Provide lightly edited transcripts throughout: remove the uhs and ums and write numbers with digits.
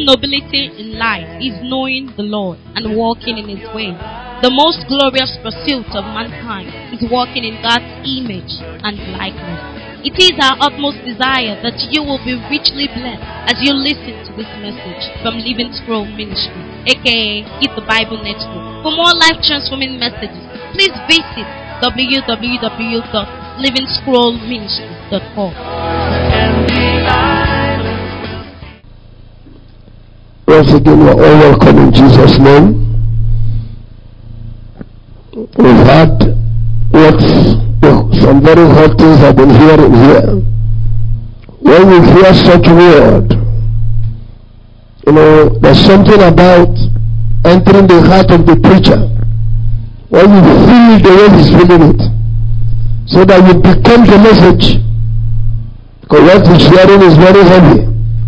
true nobility in life is knowing the Lord and walking in His way. The most glorious pursuit of mankind is walking in God's image and likeness. It is our utmost desire that you will be richly blessed as you listen to this message from Living Scroll Ministry, aka Eat the Bible Network. For more life-transforming messages, please visit www.livingscrollministry.com. Once again, you are all welcome in Jesus' name. We've had some very hot things I've been hearing here. When we hear such word, there's something about entering the heart of the preacher. When you feel it the way he's feeling it, so that you become the message. Because what he's hearing is very heavy.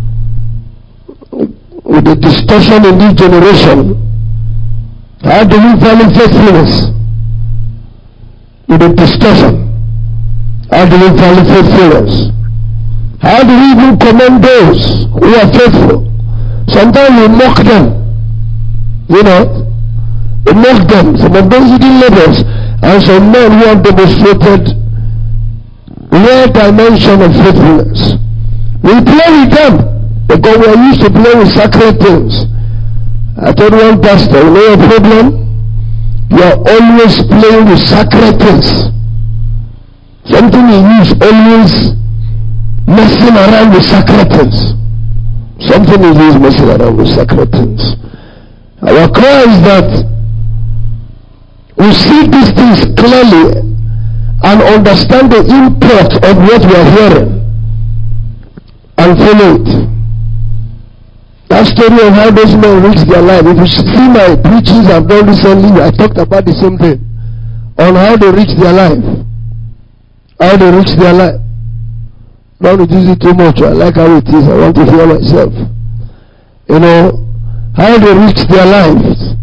With the discussion in this generation, how do we value faithfulness? With the discussion, how do we value faithfulness? How do we even commend those who are faithful? Sometimes we mock them. We mock them. Some of those hidden labels, and some men who have demonstrated rare dimension of faithfulness. We play with them. Because we are used to play with sacred things. I told one pastor, you know your problem? You are always playing with sacred things. Something you use, always messing around with sacred things. Something you use messing around with sacred things. Our cry is that we see these things clearly and understand the import of what we are hearing and follow it. That story of how those men reached their life. If you see my preachings I've done recently, I talked about the same thing. On how they reached their life. How they reached their life. Don't reduce it too much. I like how it is. I want to hear myself. How they reached their lives.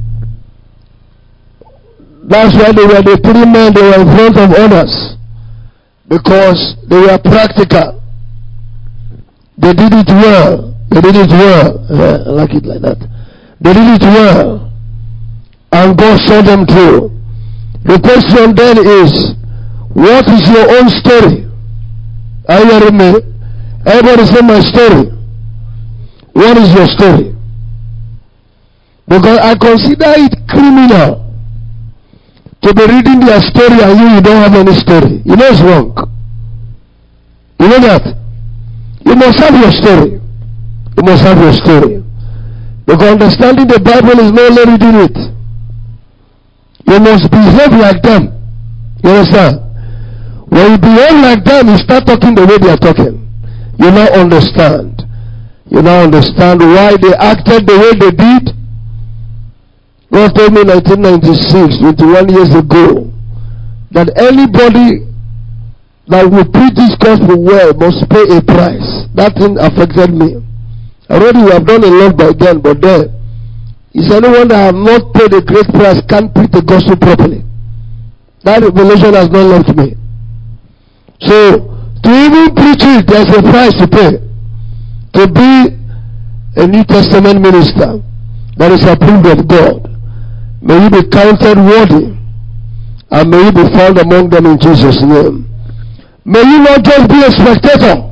That's why they were the three men, they were in front of others. Because they were practical. They did it well. They did it well. I like it like that. They did it well. And God saw them through. The question then is, what is your own story? Are you hearing me? Everybody say my story. What is your story? Because I consider it criminal to be reading their story and you don't have any story. You know it's wrong. You know that? You must have your story. You must have your story. Because understanding the Bible is not only reading it. You must behave like them. You understand? When you behave like them, you start talking the way they are talking. You now understand. You now understand why they acted the way they did. God told me in 1996, 21 years ago, that anybody that will preach this gospel well must pay a price. That thing affected me. Already we have done a lot by then, but then, is anyone that have not paid a great price can't preach the gospel properly. That revelation has not left me. So, to even preach it, there's a price to pay. To be a New Testament minister that is approved of God, may you be counted worthy, and may you be found among them in Jesus' name. May you not just be a spectator.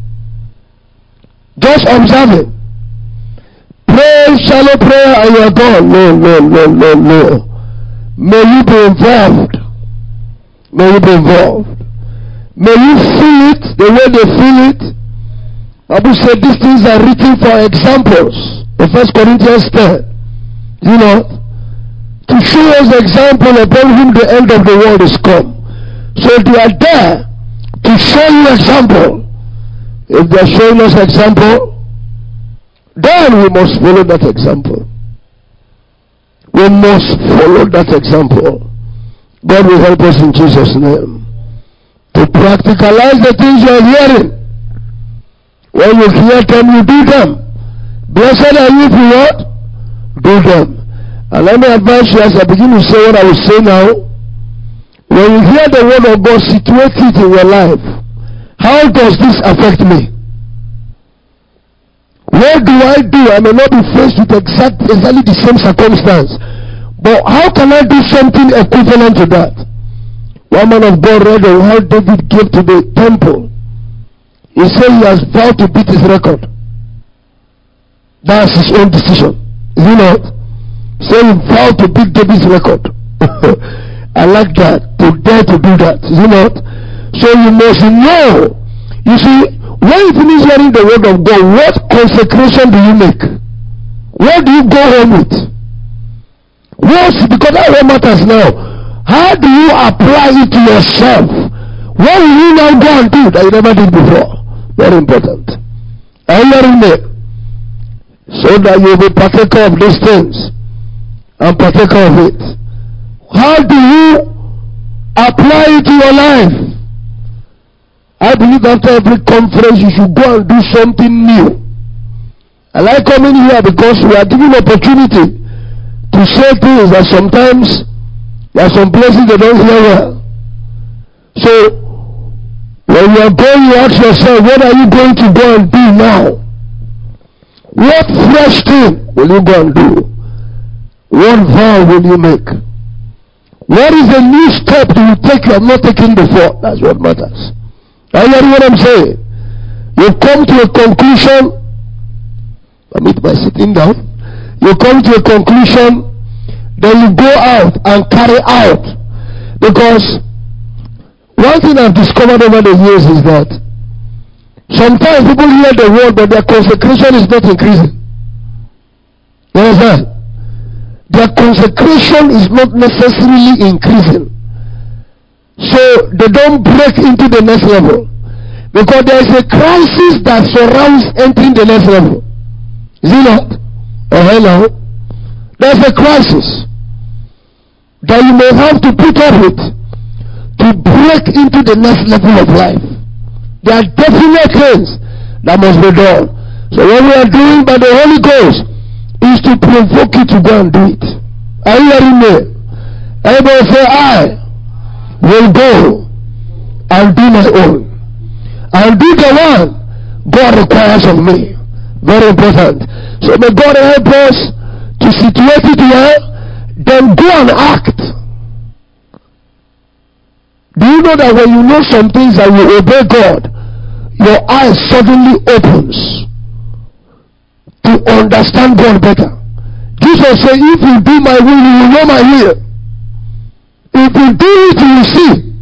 Just observe it. Pray shallow prayer and you are gone. No. May you be involved. May you be involved. May you feel it the way they feel it. Bible said these things are written for examples. In 1 Corinthians 10. To show us the example upon whom the end of the world is come. So they are there to show you example. If they are showing us example, then we must follow that example. We must follow that example. God will help us in Jesus' name. To practicalize the things you are hearing. When you hear them, you do them. Blessed are you if you what? Do them. And let me advise you as I begin to say what I will say now. When you hear the word of God, situate it in your life. How does this affect me? what do? I may not be faced with exactly the same circumstance. But how can I do something equivalent to that? One man of God read on how David gave to the temple. He said he has vowed to beat his record. That's his own decision. Is it not? So he vowed to beat David's record. I like that. To dare to do that. Is it not? So you must know. You see, when you finish hearing the word of God, what consecration do you make? What do you go home with? Because that's what matters now. How do you apply it to yourself? What will you now go and do that you never did before? Very important. Are you hearing me? So that you will be partaker of these things and partaker of it. How do you apply it to your life? I believe after every conference you should go and do something new. I like coming here because we are given opportunity to say things that sometimes there are some places they don't hear well. So when you are going, you ask yourself, what are you going to go and do now? What fresh thing will you go and do? What vow will you make? What is the new step you will take you have not taken before? That's what matters. Are you hearing what I'm saying? You come to a conclusion. Amid by sitting down. You come to a conclusion, then you go out and carry out. Because one thing I've discovered over the years is that sometimes people hear the word, but their consecration is not increasing. You understand? Their consecration is not necessarily increasing. So they don't break into the next level. Because there is a crisis that surrounds entering the next level. Is it not? Hello? There's a crisis that you may have to put up with to break into the next level of life. There are definite things that must be done. So what we are doing by the Holy Ghost is to provoke you to go and do it. Are you hearing me? Everybody say, I will go and do my own. I'll do the one God requires of me. Very important. So may God help us to situate it well, then go and act. Do you know that when you know some things and you obey God, your eyes suddenly opens to understand God better? Jesus said, if you do my will, you will know my will. If you do it, you will see.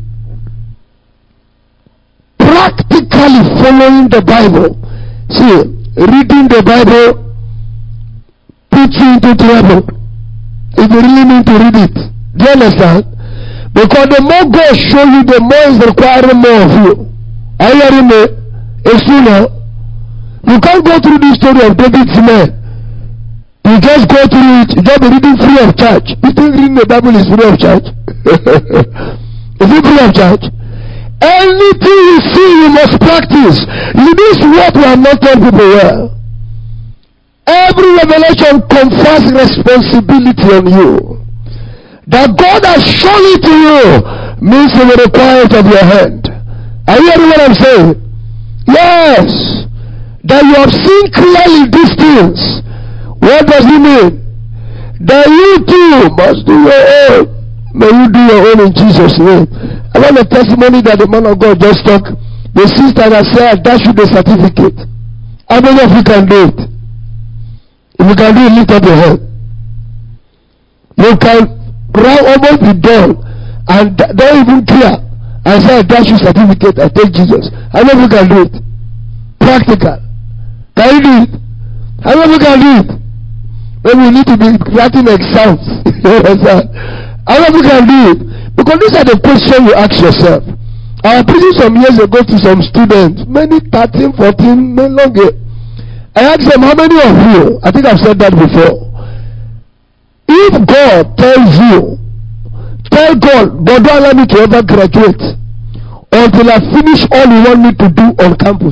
Practically following the Bible. See, reading the Bible puts you into trouble if you really need to read it. Do you understand? Because the more God shows you, the more is requiring more of you. Are you hearing me? It's true now. You can't go through the story of David's men. You just go through it, you just be reading free of charge. You think reading the Bible is free of charge? Is it free of charge? Anything you see, you must practice. This is what we have not told people well. Every revelation confers responsibility on you. That God has shown it to you means He will require it of your hand. Are you hearing what I'm saying? Yes. That you have seen clearly these things. What does it mean? That you too must do your own. May you do your own in Jesus' name. I want a testimony that the man of God just talked. The sister that said, that should be a certificate. How many of you can do it? If you can do it, lift up your hand. You can almost be done and don't even care and say, that should certificate, I take Jesus. How many of you can do it? Practical. Can you do it? How many of you can do it? Maybe we need to be writing exams. How many of you can do it? Because these are the questions you ask yourself. I was preaching some years ago to some students, many 13, 14, many longer. I asked them, how many of you, I think I've said that before. If God tells you, tell God, God don't allow me to ever graduate until I finish all you want me to do on campus.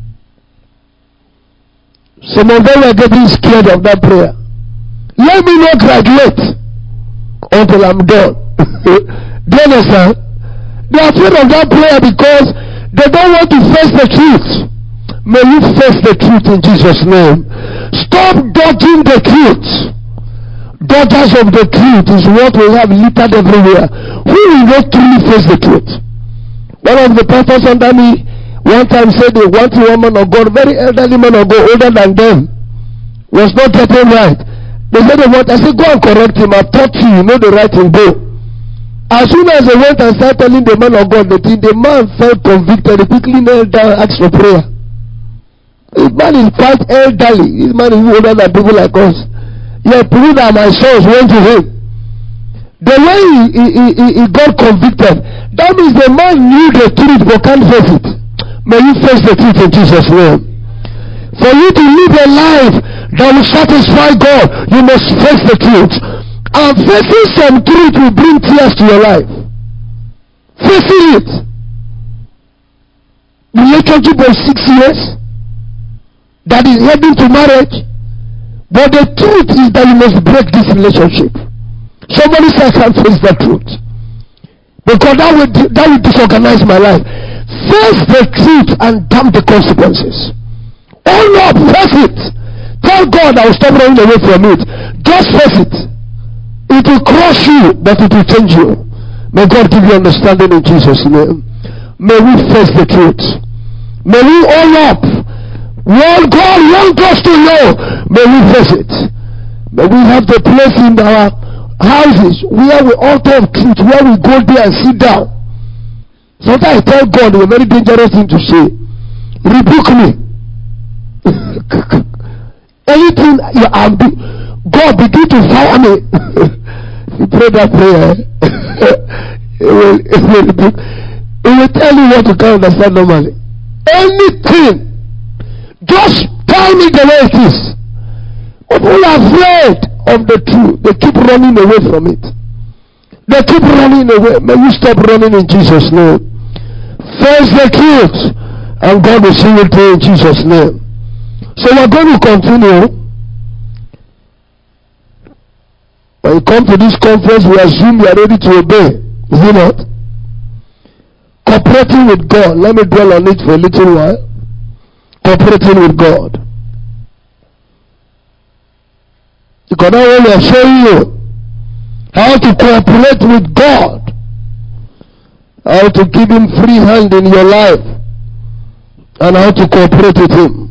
Some of them are getting scared of that prayer. Let me not graduate until I'm done. Do you understand? They are afraid of that prayer because they don't want to face the truth. May you face the truth in Jesus' name. Stop dodging the truth. Dodgers of the truth is what we have littered everywhere. Who will not truly face the truth? One of the pastors under me one time said they want a woman of God, very elderly man of God, older than them, was not getting right. They said they want. I said, go and correct him. I've taught you, you know the right thing, go. As soon as they went and started telling the man of God the thing, the man felt convicted. He quickly knelt down and asked for prayer. This man is quite elderly. This man is older than people like us. Yet people that my sons went to him. The way he got convicted, that means the man knew the truth but can't face it. May you face the truth in Jesus' name. For you to live a life that will satisfy God, you must face the truth. And facing some truth will bring tears to your life. Facing it. Relationship of 6 years that is heading to marriage. But the truth is that you must break this relationship. Somebody says I can't face the truth. Because that will disorganize my life. Face the truth and damn the consequences. Oh no, face it. Tell God I will stop running away from it. Just face it. It will crush you, but it will change you. May God give you understanding in Jesus' name. May we face the truth. May we own up what God wants us to know. May we face it. May we have the place in our houses where we altar of truth, where we go there and sit down. Sometimes I tell God a very dangerous thing to say. Rebuke me. Anything you are God begin to fire me. You pray that prayer. It will tell you what you can't understand normally. Anything. Just tell me the way it is. People are afraid of the truth. They keep running away from it. They keep running away. May you stop running in Jesus' name. Face the truth. And God will see you through in Jesus' name. So we're going to continue. When you come to this conference, we assume you are ready to obey. Is it not? Cooperating with God. Let me dwell on it for a little while. Cooperating with God. Because now we are showing you how to cooperate with God. How to give Him free hand in your life. And how to cooperate with Him.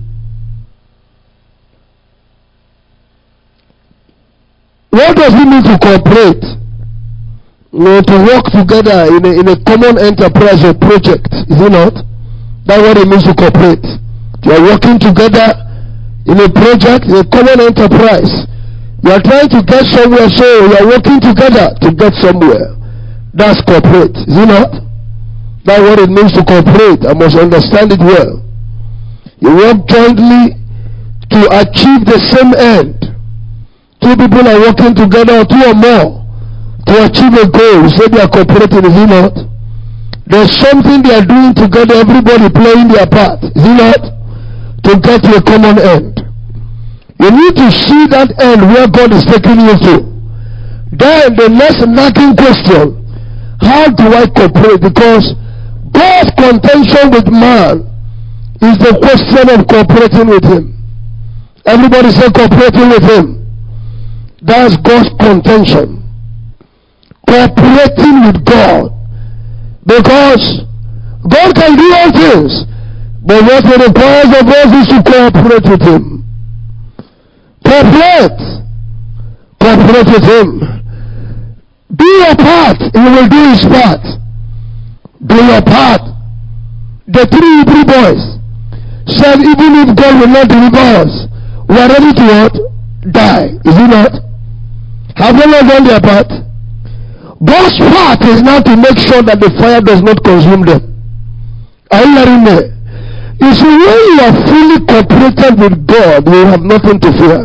What does it mean to cooperate? To work together in a common enterprise or project. Is it not? That's what it means to cooperate. You are working together in a project, in a common enterprise. You are trying to get somewhere, so you are working together to get somewhere. That's cooperate. Is it not? That's what it means to cooperate. I must understand it well. You work jointly to achieve the same end. Two people are working together, or two or more, to achieve a goal. You say they are cooperating, is it not? There's something they are doing together, everybody playing their part, is it not? To get to a common end. You need to see that end where God is taking you to. Then the next nagging question, how do I cooperate? Because God's contention with man is the question of cooperating with Him. Everybody say cooperating with Him. That's God's contention. Cooperating with God. Because God can do all things. But what He requires of us is to cooperate with Him. Cooperate. Cooperate with Him. Do your part. He will do His part. Do your part. The three Hebrew boys said, even if God will not deliver us, we are ready to what? Die. Is it not? Have they not done their part? God's part is now to make sure that the fire does not consume them. Are you hearing me? You see, when you are fully cooperated with God, you have nothing to fear.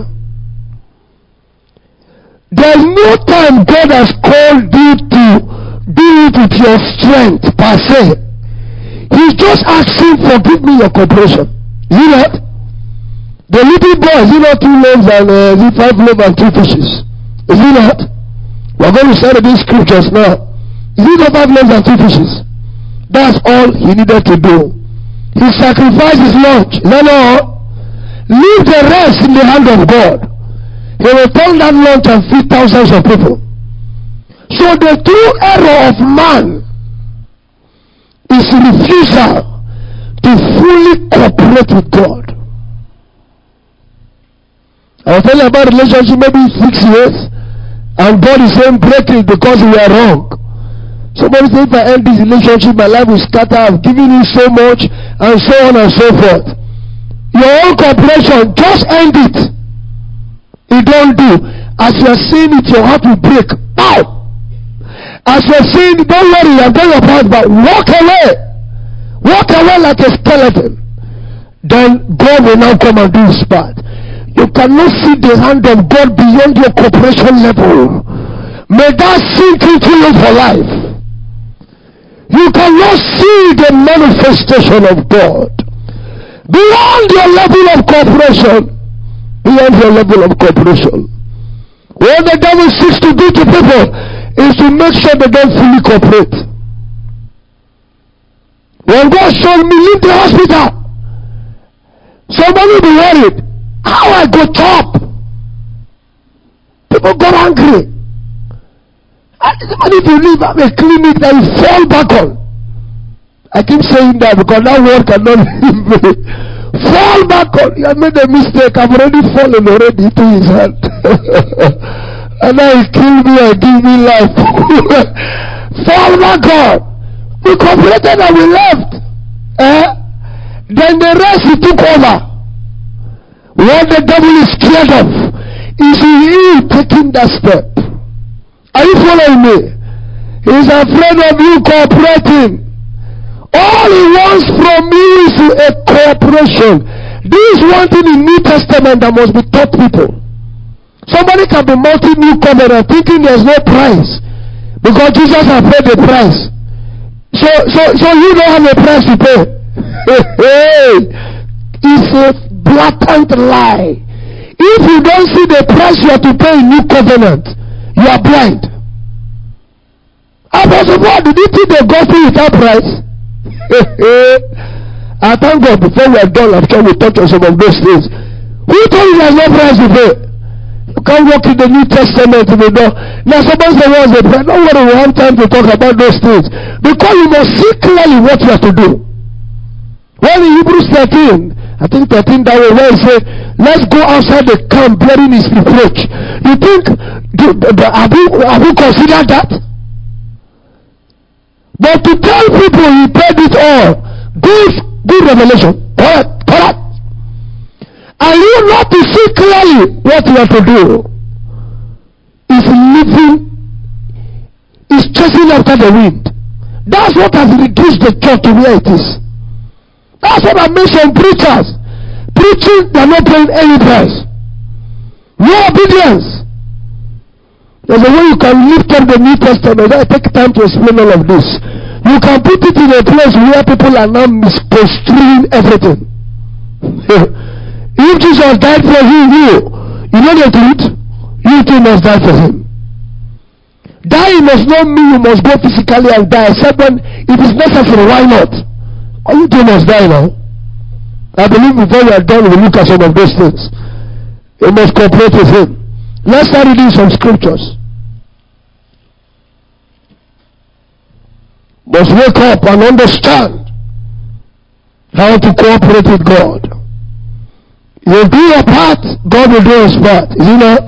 There is no time God has called you to do it with your strength per se. He's just asking, forgive me your cooperation. Is it not? The little boy, is it not 2 loaves and 5 loaves and 2 fishes? Is it not? We're going to study these scriptures now. Is it not 5 loaves and 2 fishes? That's all he needed to do. He sacrificed his lunch. No, no. Leave the rest in the hand of God. He will turn that lunch and feed thousands of people. So the true error of man is refusal to fully cooperate with God. I was telling you about relationship maybe 6 years, and God is saying break it because we are wrong. Somebody said, if I end this relationship, my life will scatter. I've given you so much, and so on and so forth. Your own cooperation, just end it. You don't do. As you are saying it, your heart will break. Ow! As you are saying, don't worry, you are going your part, but walk away. Walk away like a skeleton. Then God will now come and do his part. You cannot see the hand of God beyond your cooperation level. May that sink into you for life. You cannot see the manifestation of God beyond your level of cooperation. Beyond your level of cooperation. What the devil seeks to do to people is to make sure they don't fully cooperate. When God showed me leave the hospital, somebody will be worried. How I go chop? People got angry. And if you leave a clinic that you fall back on. I keep saying that because that word cannot leave me. Fall back on. You have made a mistake. I've already fallen into his hand. And now he killed me and give me life. Fall back on. We cooperated and we left. Then the rest he took over. What the devil is scared of is you taking that step. Are you following me? He's afraid of you cooperating. All he wants from you is a cooperation. This is one thing in New Testament that must be taught people. Somebody can be multi-new covenant thinking there's no price because Jesus has paid the price. So you don't have a price to pay. It's a blatant lie. If you don't see the price you have to pay in New Covenant, you are blind. Apostle Paul, did you think the gospel without price? I thank God before we are done, I'm sure we talk on some of those things. Who told you there's no price to pay? You can't walk in the New Testament if you don't. Now somebody says, what's the price? Don't worry, we have time to talk about those things. Because you must see clearly what you have to do. When in Hebrews 13, I think 13 that way, where he said, let's go outside the camp bearing his reproach. You think, have you considered that? But to tell people he paid it all, good revelation. Correct. And you not to see clearly what you have to do is living, is chasing after the wind. That's what has reduced the church to where it is. That's what I mentioned preachers. Preaching, they are not paying any price. No obedience. There's a way you can lift up the New Testament. I take time to explain all of this. You can put it in a place where people are now misconstruing everything. If Jesus died for you know the truth? You too must die for him. Dying must not mean you must go physically and die, except when it is necessary. Why not? You too must die now. I believe before we are done, we'll look at some of those things. You must cooperate with him. Let's start reading some scriptures. Must wake up and understand how to cooperate with God. You do your part, God will do his part. Is he not?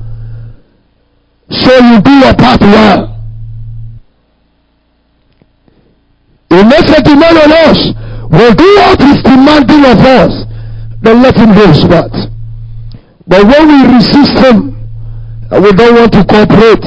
So you do your part well. He makes a demand on us. We'll do what is demanding of us. Then let him do his part. But when we resist him, and we don't want to cooperate,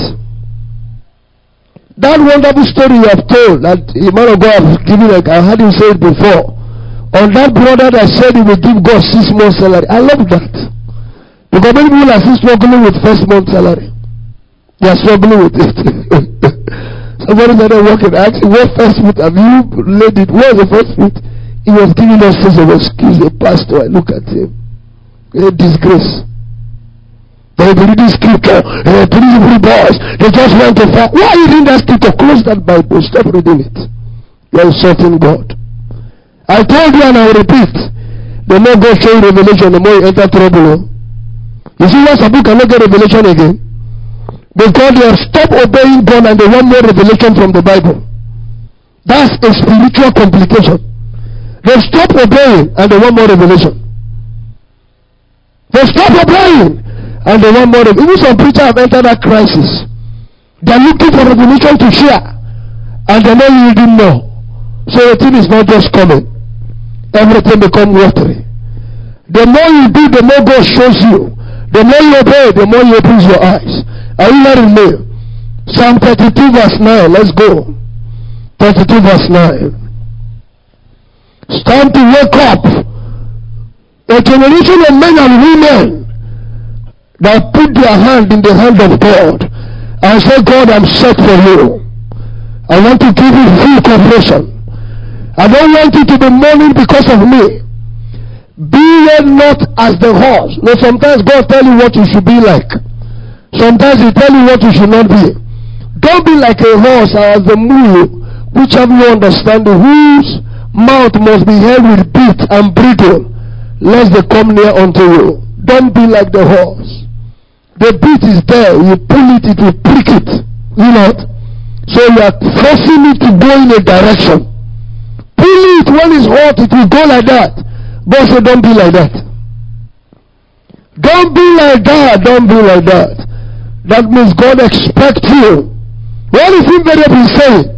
that wonderful story you have told, that the man of God has given, like I heard you say it before, on that brother that said he will give God 6 months salary. I love that. Because many people are still struggling with first month salary. They are struggling with it. Somebody started working. I asked him, what first fruit have you laid it? What was the first fruit? He was giving us such an excuse. A pastor, I look at him. A disgrace. They will read this scripture. Three boys. They just went to fire. Why are you reading that scripture? Close that Bible. Stop reading it. You are insulting God. I told you and I will repeat. The more God show you revelation, the more you enter trouble. You see why some people cannot get revelation again? Because they have stopped obeying God and they want more revelation from the Bible. That's a spiritual complication. They stop obeying and they want more revelation. They stop obeying and they want more revelation. Even some preachers have entered that crisis. They are looking for revelation to share and they are not yielding more. So the thing is not just coming. Everything becomes watery. The more you do, the more God shows you. The more you obey, the more you open your eyes. Are you hearing me? Psalm 32 verse 9. Let's go. 32 verse 9. It's time to wake up. A generation of men and women that put their hand in the hand of God and say, God, I'm set for you. I want to give you full cooperation. I don't want you to be mourning because of me. Be ye not as the horse. No, sometimes God tell you what you should be like. Sometimes He tell you what you should not be. Don't be like a horse or as the mule, which have no understanding, whose mouth must be held with bit and bridle, lest they come near unto you. Don't be like the horse. The bit is there. You pull it, it will prick it. You know. So you are forcing it to go in a direction. Pull it when it's hot, it will go like that. God said, don't be like that. Don't be like that. Don't be like that. That means God expects you. What is invariably saying?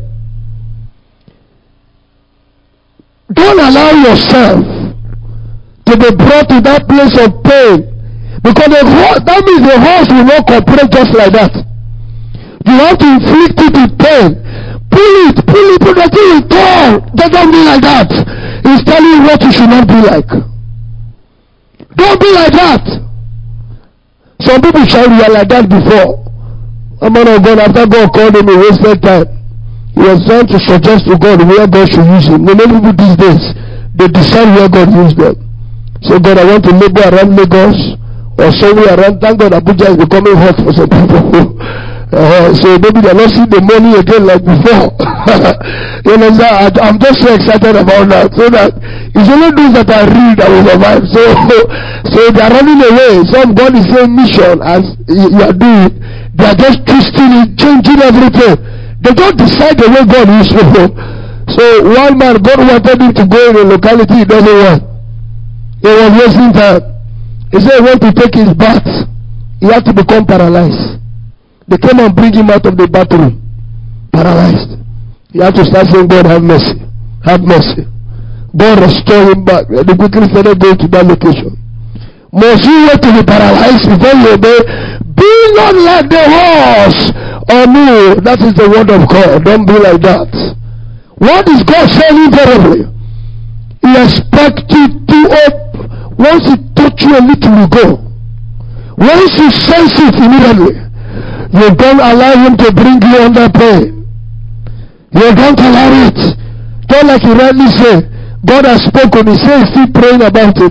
Don't allow yourself to be brought to that place of pain. Because that means the horse will not cooperate just like that. You have to inflict it with pain. Pull it, put the thing in turn. Don't be like that. He's telling you what you should not be like. Don't be like that. Some people shall be like that before. A man of God, after God called him, he wasted time. He was trying to suggest to God where God should use him. Many people these days, they decide where God used them. So God, I want to labor around Lagos or somewhere around. Thank God Abuja is becoming hot for some people. So maybe they're not seeing the money again like before. You know, I'm just so excited about that. So that it's only those that are real that will survive. So they're running away. Some God is saying mission as you are doing. They are just twisting it, changing everything. They don't decide the way God is for them. So one man, God wanted him to go in a locality he doesn't want. He was wasting time. He said he wanted to take his bath. He had to become paralyzed. They came and bring him out of the bathroom, paralyzed. He had to start saying, God, have mercy. Have mercy. God restore him back. The quickly started going to that location. Must you wait to be paralyzed before you obey? Be not like the horse. Oh no, that is the word of God. Don't be like that. What is God saying invariably? He expects you to up. Once He touch you a little, you go. Once you sense it immediately, you don't allow Him to bring you under pain. You don't allow it. Don't like He rightly say, God has spoken. He says he's still praying about it.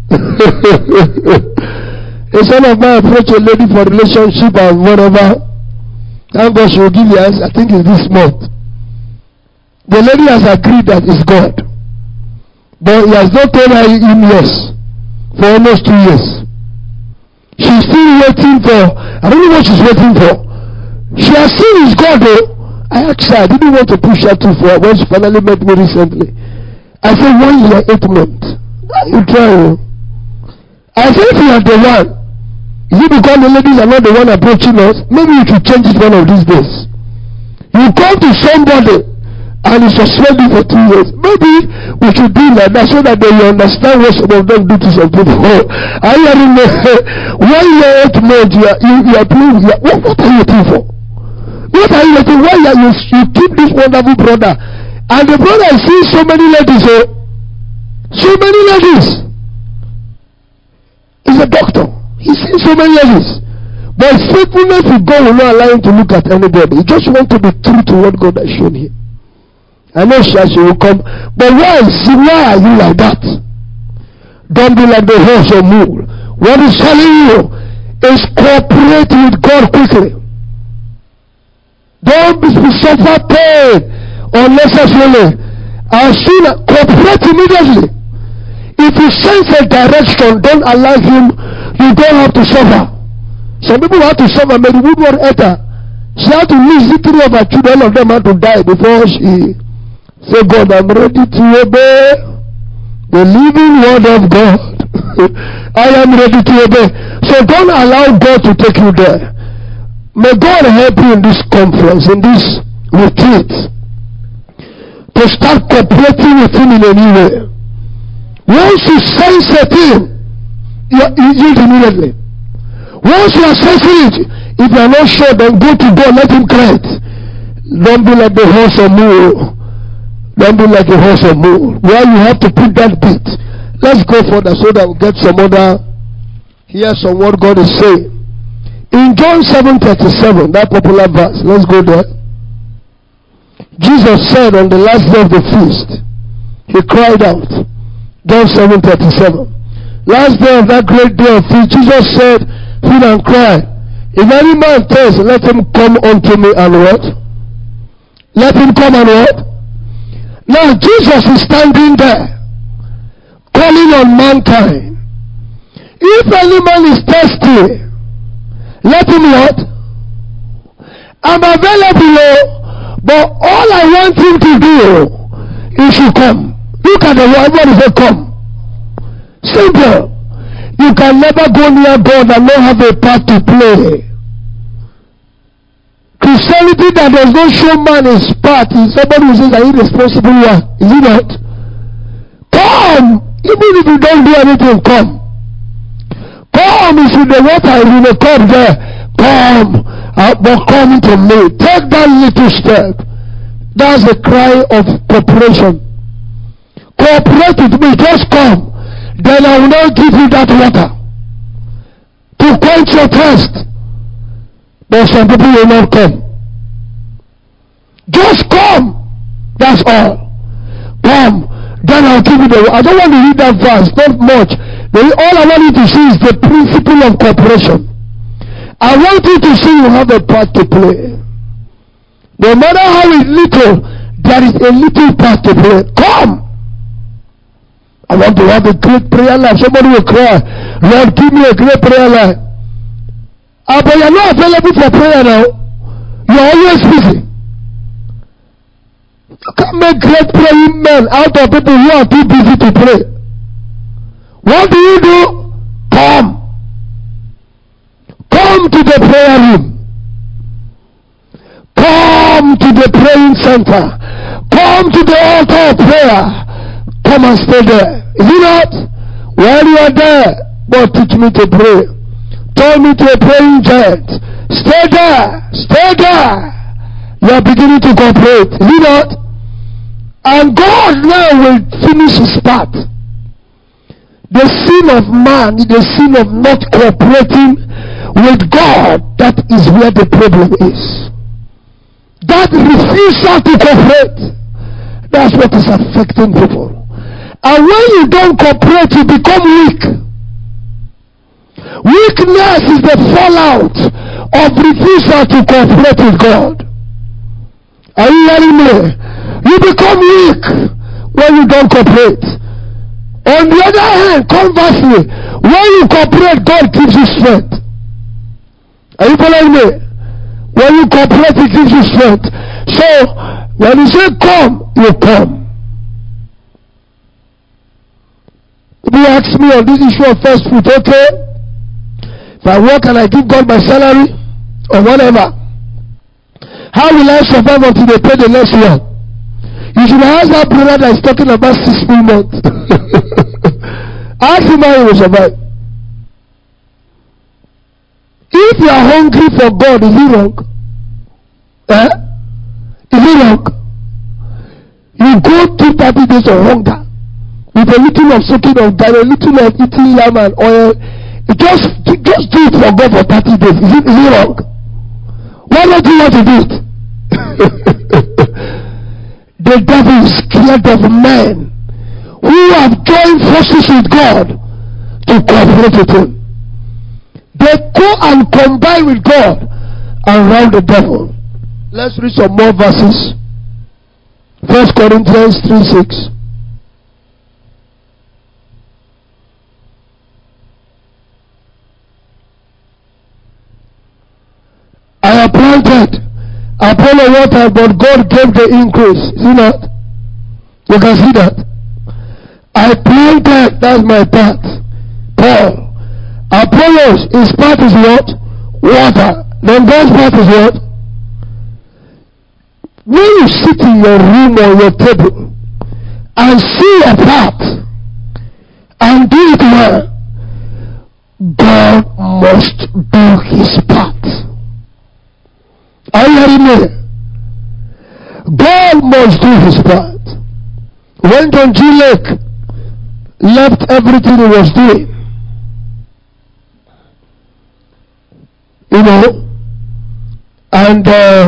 A son of mine approached a lady for relationship and whatever. Thank God she will give you answer. I think it's this month. The lady has agreed that it's God. But he has not told her him yes for almost 2 years. She's still waiting for, I don't know what she's waiting for. She has seen his God though. I asked her, I didn't want to push her too far when she finally met me recently. I said 1 year, 8 months. You try. I said if you are the one, is it because the ladies are not the one approaching us? Maybe you should change it one of these days. You come to somebody and you suspend it for 2 years. Maybe we should do like that so that they will understand what some of them do to some people. Are you hearing me? 1 year, 8 months, you are playing. What are you waiting for? What are you waiting? Why you keep this wonderful brother? And the brother is seeing so many ladies. So many ladies. He's a doctor. He's seen so many ladies. But faithfulness with God will not allow him to look at anybody. He just wants to be true to what God has shown him. I know she will come. But why are you like that? Don't be like the horse or mule. What he's telling you is cooperate with God quickly. Don't suffer pain unnecessarily. As soon as cooperate immediately. If you sense a direction, don't allow him. You don't have to suffer. Some people have to suffer. Mary Woodward Etta, she had to lose 3 of her children. All of them had to die before she said, God, I'm ready to obey the living word of God. I am ready to obey. So don't allow God to take you there. May God help you in this conference, in this retreat, to start cooperating with him in a new way. Once you sense a thing, you yield immediately. Once you are sensing it, if you are not sure, then go to God, let him correct. Don't be like the horse of mule. Don't be like a horse of mule. Where you have to put that bit. Let's go further so that we get some other, hear some what God is saying. In John 7:37, that popular verse, let's go there. Jesus said on the last day of the feast, he cried out. John 7:37. Last day of that great day of feast, Jesus said, feed and cry. If any man thirst, let him come unto me and what? Let him come and what? Now Jesus is standing there, calling on mankind. If any man is thirsty, let him what? I'm available, but all I want him to do, he should come. Look at the word, what is it? Come. Simple. You can never go near God and not have a part to play. Christianity that does not show man his part is somebody who says an irresponsible one. Is it not? Come! Even if you don't do anything, come. Come is in the water, in the cup there. Come. But come to me. Take that little step. That's the cry of cooperation. Cooperate with me. Just come. Then I will not give you that water to quench your thirst. But some people will not come. Just come. That's all. Come. Then I'll give you the water. I don't want to read that verse. Not much. All I want you to see is the principle of cooperation. I want you to see you have a part to play. No matter how little, there is a little part to play. Come. I want to have a great prayer life. Somebody will cry, Lord, give me a great prayer life. But you're not available for prayer now. You're always busy. You can't make great praying men out of people who are too busy to pray. What do? Come. Come to the prayer room. Come to the praying center. Come to the altar of prayer. Come and stay there. Is it not? While you are there, God teach me to pray. Turn me to a praying giant. Stay there. Stay there. You are beginning to cooperate. Is it not? And God now will finish his part. The sin of man is the sin of not cooperating with God. That is where the problem is. That refusal to cooperate. That's what is affecting people. And when you don't cooperate, you become weak. Weakness is the fallout of refusal to cooperate with God. Are you hearing me? You become weak when you don't cooperate. On the other hand, conversely, when you cooperate, God gives you strength. Are you following me? When you cooperate, He gives you strength. So, when He says come, you come. If you ask me on this issue of first fruit, okay, if I work and I give God my salary, or whatever, how will I survive until they pay the next one? You should ask that brother that is talking about 6 full months. Ask him how he will survive. If you are hungry for God, is it wrong? Is it wrong? You go through 30 days of hunger with a little of soaking of garlic, a little of eating yam and oil. Just do it for God for 30 days. Is it wrong? Why don't you want to do it? The devil is scared of men who have joined forces with God to cooperate with him. They go and combine with God and round the devil. Let's read some more verses. 1 Corinthians 3:6. I have planted, Apollo watered, but God gave the increase. See that? You can see that. I planted, that's my part. Paul. Apollos, his part is what? Water. Then God's part is what? When you sit in your room or your table and see your part and do it well, God must do his part. Are you hearing me? God must do his part. When John G. Lake left everything he was doing, and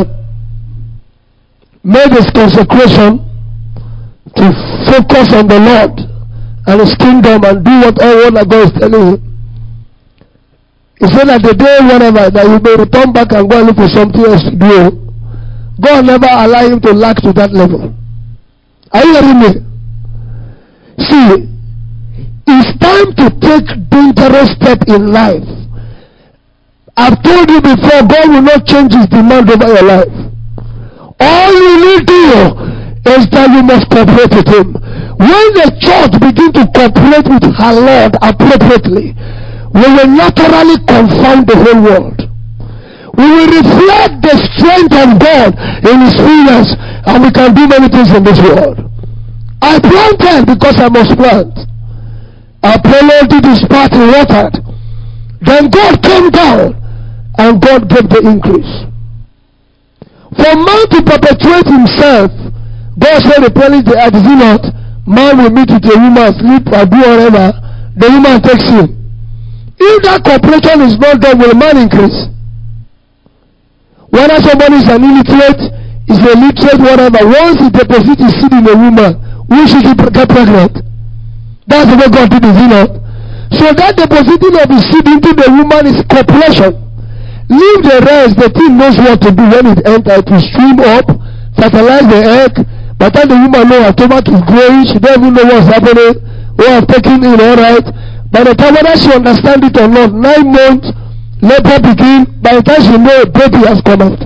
made his consecration to focus on the Lord and his kingdom and do what God is telling him. He said that the day whenever that you may return back and go and look for something else to do, God never allow him to lack to that level. Are you hearing me? See, it's time to take dangerous step in life. I've told you before, God will not change his demand over your life. All you need to do is that you must cooperate with him. When the church begins to cooperate with her Lord appropriately, we will naturally confound the whole world. We will reflect the strength of God in his fingers, and we can do many things in this world. I planted because I must plant. Apollo did his part, he watered. Then God came down and God gave the increase. For man to perpetuate himself, God said, replenish the earth. Is it not? Man will meet with a woman, sleep or do whatever. The woman takes him. If that cooperation is not done, will man increase? Whether somebody is an illiterate, is a literate, whatever, once he deposits his seed in a woman, will she get pregnant? That's the way God did it, you know. So that depositing of his seed into the woman is cooperation. Leave the rest, the thing knows what to do when it enters. It will stream up, fertilize the egg. By the time the woman knows her stomach is growing, she don't even know what's happening, what I've taken in, alright. By the time whether she understands it or not, 9 months, labor begin. By the time she knows, baby has come out.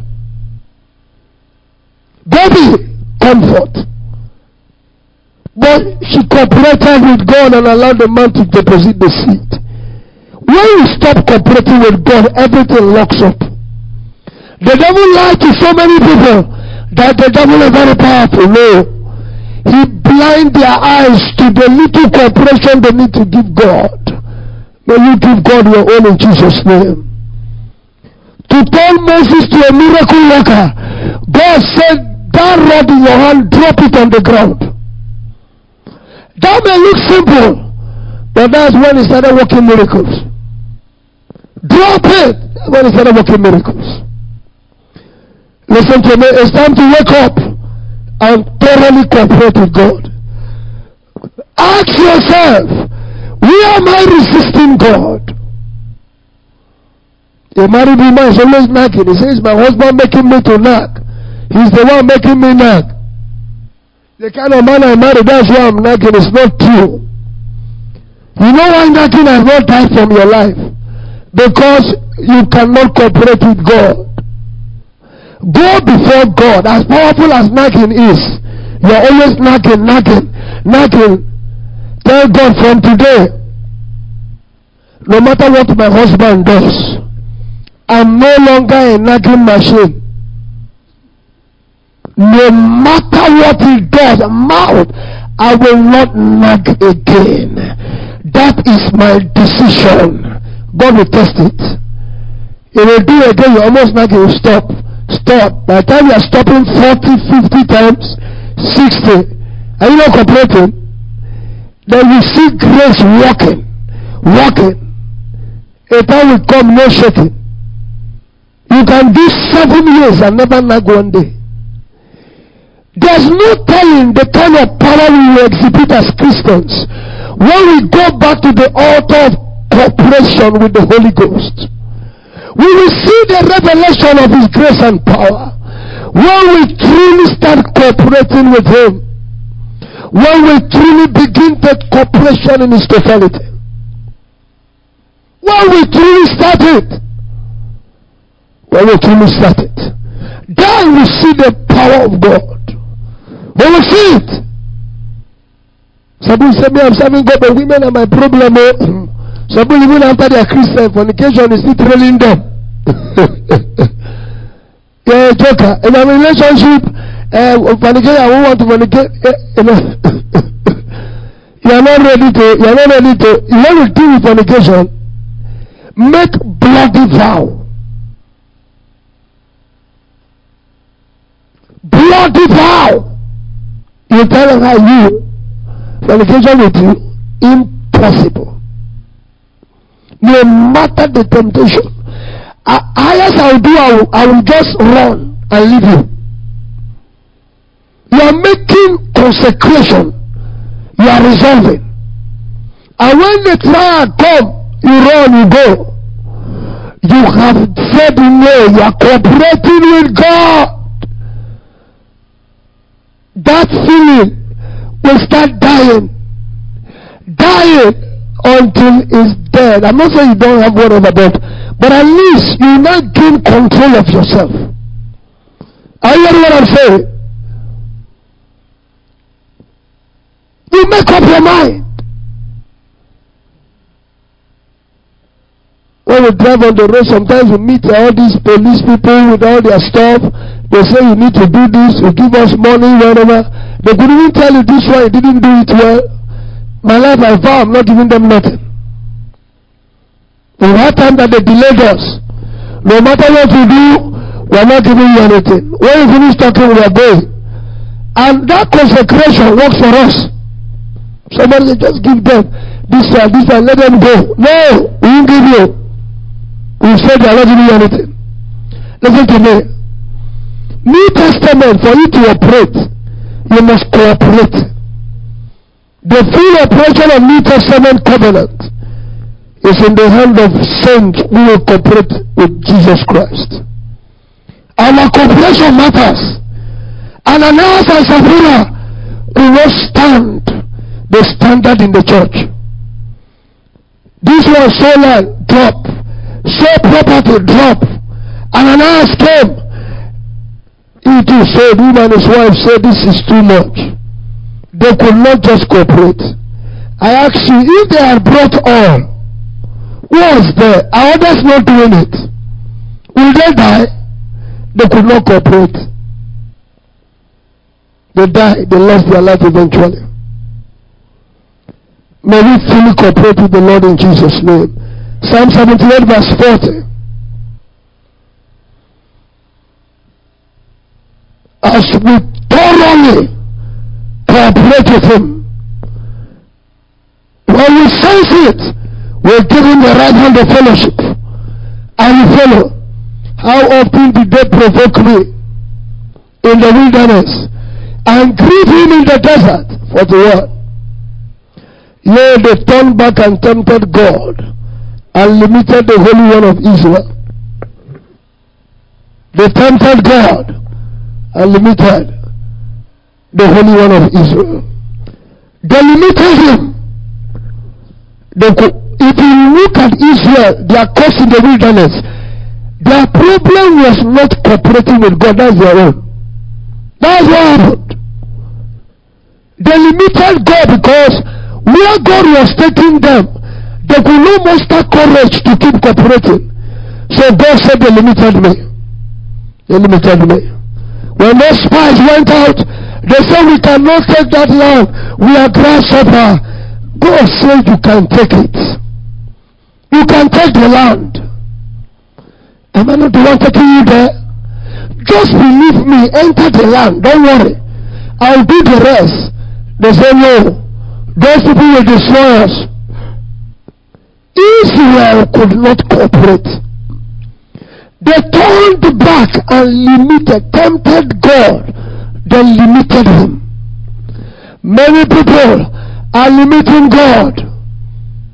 Baby, comfort. But she cooperated with God and allowed the man to deposit the seed. When you stop cooperating with God, everything locks up. The devil lied to so many people that the devil is very powerful. No. He blinds their eyes to the little cooperation they need to give God. May you give God your own in Jesus' name. To turn Moses to a miracle worker, God said, that rod in your hand, drop it on the ground. That may look simple, but that's when he started working miracles. Drop it when he started working miracles. Listen to me, it's time to wake up and thoroughly cooperate with God. Ask yourself, where am I resisting God? A married woman is always nagging. He says, my husband making me to nag. He's the one making me nag. The kind of man I married, that's why I'm nagging. It's not true. You know why nagging has not died from your life? Because you cannot cooperate with God. Go before God. As powerful as nagging is, you're always nagging. Tell God, from today, no matter what my husband does, I'm no longer a nagging machine. No matter what he does, mouth, I will not nag again. That is my decision. God will test it. He will do it again, you almost nag, he will stop. By the time you are stopping 40, 50 times, 60, are you not cooperating? Then you see grace walking. A time will come, no shaking. You can do 7 years and never nag one day. There's no telling the kind of power we will exhibit as Christians when we go back to the altar of cooperation with the Holy Ghost. We will see the revelation of his grace and power. When we truly start cooperating with Him, when we truly begin that cooperation in His totality, when we truly start it, then we see the power of God. When we see it, somebody say, me, I'm serving God, but women are my problem. Somebody even after they are Christian, fornication is still trailing them. Yeah, joker. In a relationship, fornication, I won't want to fornicate. You are not ready to. You want to deal with fornication? Make bloody vow. Bloody vow. You tell her you fornication with you, impossible. No matter the temptation. Highest I will do, I will just run and leave you. You are making consecration. You are resolving. And when the trial come, you run, you go. You have said no. You are cooperating with God. That feeling will start dying until it's dead. I'm not saying you don't have whatever, but at least you will not gain control of yourself. Are you hearing what I'm saying? You make up your mind. When we drive on the road, sometimes we meet all these police people with all their stuff. They say you need to do this, you give us money, whatever. They could even tell you this one, you didn't do it well. My life, I vow I'm not giving them nothing. In that time that they delayed us, no matter what you do, we are not giving you anything. When you finish talking, we are going. And that consecration works for us. Somebody just give them this one, let them go. No, we won't give you. We said they are not giving you anything. Listen to me. New Testament, for you to operate, you must cooperate. The full operation of New Testament covenant is in the hand of saints who will cooperate with Jesus Christ. Our cooperation matters. Ananias and Sapphira will not stand the standard in the church. This one sold land, drop. Sold property, drop. Ananias came. He too said, him and his wife said, this is too much. They could not just cooperate. I ask you, if they had brought all, who was there? Are others not doing it? Will they die? They could not cooperate. They died. They lost their life eventually. May we fully cooperate with the Lord in Jesus' name. Psalm 78 verse 40. As we thoroughly cooperate with Him, when we sense it, we'll give Him the right hand of fellowship. And we follow. How often did they provoke me in the wilderness and grieve Him in the desert for the word? Yea, they turned back and tempted God and limited the Holy One of Israel. They tempted God and limited the Holy One of Israel. They limited Him. If you look at Israel, their cause in the wilderness, their problem was not cooperating with God. That's their own. That's what happened. They limited God because where God was taking them, they could no muster courage to keep cooperating. So God said, they limited me. They limited me. When those spies went out, they said, we cannot take that land. We are grasshopper. God said, you can take it. You can take the land. Am I not the one taking you there? Just believe me, enter the land. Don't worry. I'll do the rest. They say, no. Those people will destroy us. Israel could not cooperate. They turned back and tempted God, then limited Him. Many people are limiting God.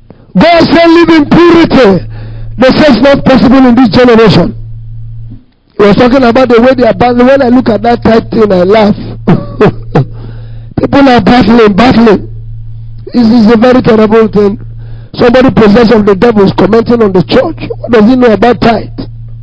God said, live in purity. They say it's not possible in this generation. He was talking about the way they are battling. When I look at that type thing, I laugh. People are battling. This is a very terrible thing. Somebody possessed of the devil is commenting on the church. What does he know about tithe?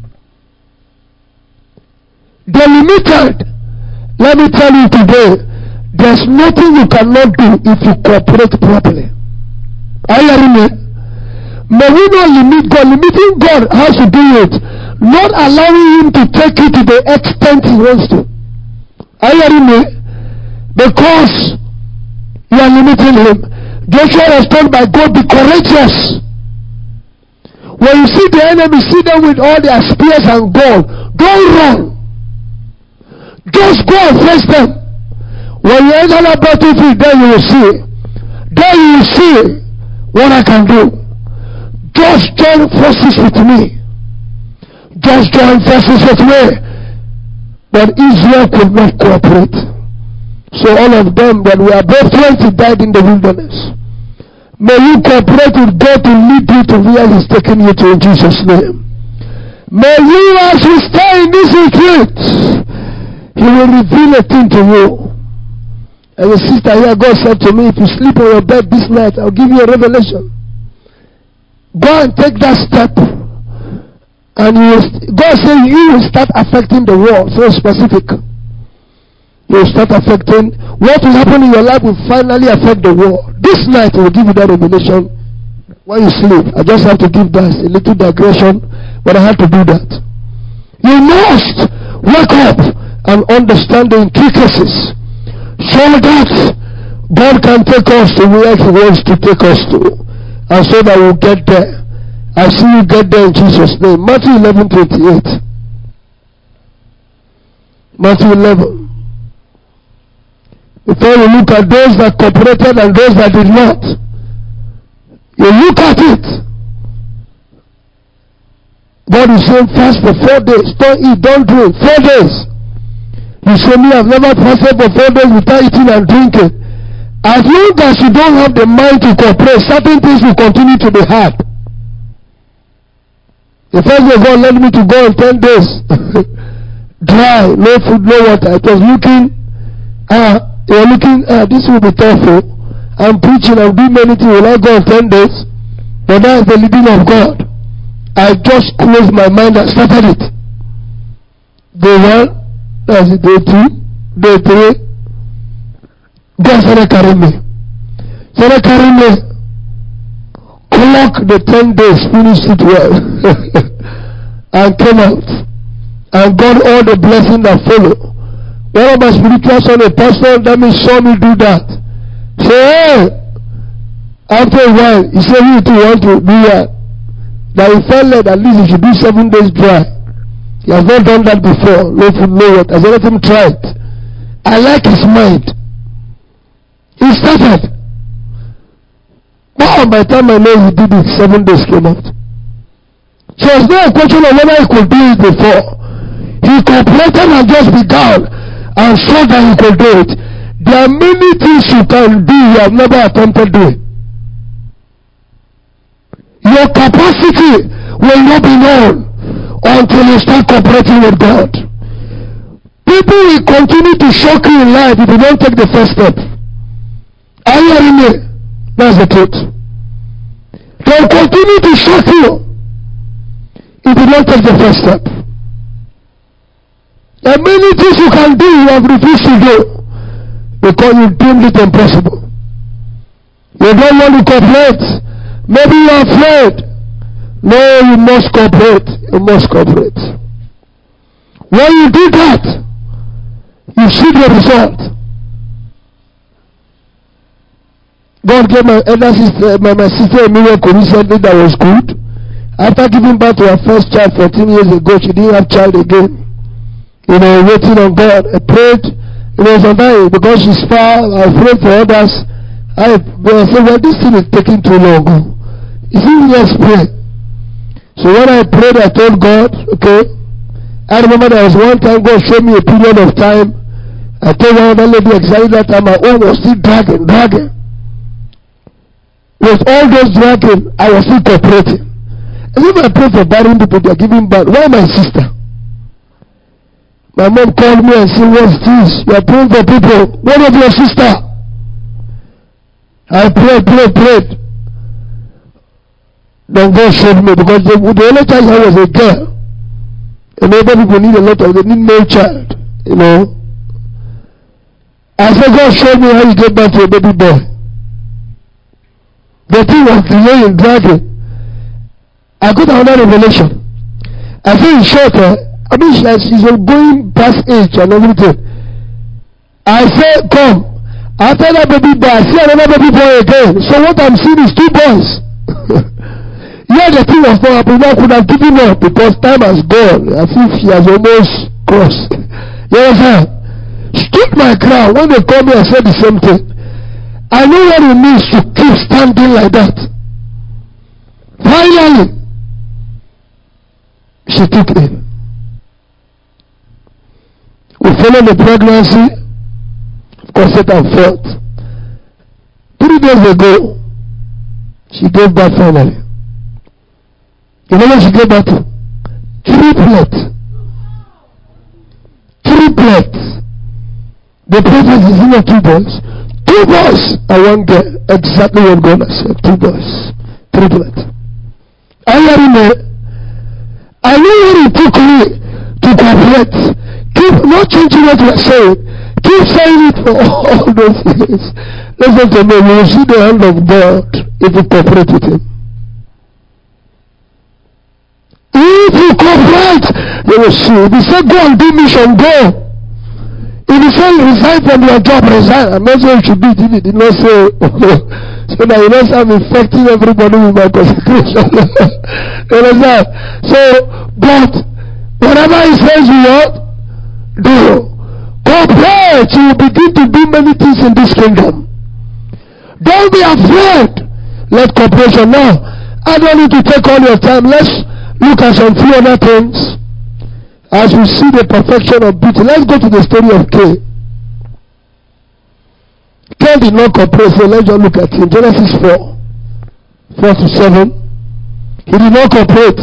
They're limited. Let me tell you today, there's nothing you cannot do if you cooperate properly. Are you hearing me? May we not limit God. Limiting God has to do with not allowing him to take it to the extent he wants to. Are you hearing me? Because you are limiting him. Joshua was told by God, be courageous. When you see the enemy, see them with all their spears and gold. Don't run. Just go and face them. When you enter that battlefield, then you will see. Then you will see what I can do. Just join forces with me. Just join forces with me. But Israel could not cooperate. So all of them, when we are both 20, died in the wilderness. May you cooperate with God to lead you to where He's taking you to in Jesus' name. May you, as we stay in this retreat, He will reveal a thing to you. And the sister here, God said to me, if you sleep on your bed this night, I'll give you a revelation. Go and take that step. And God said you will start affecting the world. So specific. You will start affecting. What will happen in your life will finally affect the world. This night I will give you that revelation when you sleep. I just have to give that a little digression, but I have to do that. You must wake up and understand the intricacies so that God can take us to where He wants to take us to, and so that we'll get there. I see you get there in Jesus' name. Matthew 11:28. Matthew 11. Before you look at those that cooperated and those that did not, you look at it. God is saying fast for 4 days. Don't eat, don't drink. 4 days. You say, me, I've never fasted for 4 days without eating and drinking. As long as you don't have the mind to cooperate, certain things will continue to be hard. The first day God led me to go on 10 days. Dry, no food, no water. It was looking, this will be tough. I'm preaching, I'm doing many things. Will I go on 10 days? But that is the leading of God. I just closed my mind and started it. Day 1, that's it, day 2, day 3. God started carrying me. Clock the 10 days, finished it well. And came out. And got all the blessings that follow. One of my spiritual son, a pastor, that me saw me do that. Say, hey! After a while, he said, you too want to do that. That he felt like at least he should do 7 days dry. He has not done that before. No food, no water. I said, let him try it. I like his mind. He started. Now, by the time I know he did it, 7 days came out. So it's not a question of whether he could do it before. He cooperated and just began and saw that he could do it. There are many things you can do you have never attempted doing. Your capacity will not be known until you start cooperating with God. People will continue to shock you in life if you don't take the first step. Are you hearing me? That's the truth. They'll continue to shock you if you don't take the first step. There are many things you can do you have refused to do because you deemed it impossible. You don't want to cooperate. Maybe you are afraid. No, you must cooperate. You must cooperate. When you do that, you see the result. God gave my elder sister, my sister a miracle recently that was good. After giving birth to her first child 14 years ago, she didn't have child again. Waiting on God. I prayed. Sometimes because she's far, I prayed for others. I said, well, this thing is taking too long. He said, let's pray. So when I prayed, I told God, okay. I remember there was one time God showed me a period of time. I told one other lady exactly that time my own was still dragging. With all those dragging, I was still cooperating. As if I pray for barren people, they are giving birth. Why my sister? My mom called me and said, what's this? You are praying for people. What of your sister? I prayed. Then God showed me, because the only child I was a girl. And other people need they need no child. You know. I said, God showed me how you get back to a baby boy. The thing was delaying, dragging. I got another revelation. I said, in short, she's going past age and everything. I said, come. After that baby boy, I see another baby boy again. So what I'm seeing is 2 boys. Yeah, the thing was not happening. I could have given up because time has gone. I think she has almost crossed. You understand? Stood my ground. When they called me, I said the same thing. I know what it means to keep standing like that. Finally, she took him. We followed the pregnancy. Of course, Satan fought. 3 days ago, she gave birth finally. You know what she gave birth to? Triplets. The prophet is not 2 boys. 2 boys and 1 girl. Exactly what God has said. 2 boys. Triplets. I know what it took me to cooperate. Keep not changing what you are saying. Keep saying it for all those years. Listen to me. You will see the hand of God if you cooperate with him. If you cooperate, you will see. If you say go and do mission, go. If you say resign from your job, resign. I'm not saying you should do it if you did not say so that you don't start infecting everybody with my consecration. You understand? So, but whatever he says you want, do. Cooperate, you will begin to do many things in this kingdom. Don't be afraid. Let cooperation. Now, I don't need to take all your time. Let's look at some few other things as we see the perfection of beauty. Let's go to the story of Cain. Cain did not cooperate, so let's just look at him. Genesis 4:4-7. He did not cooperate.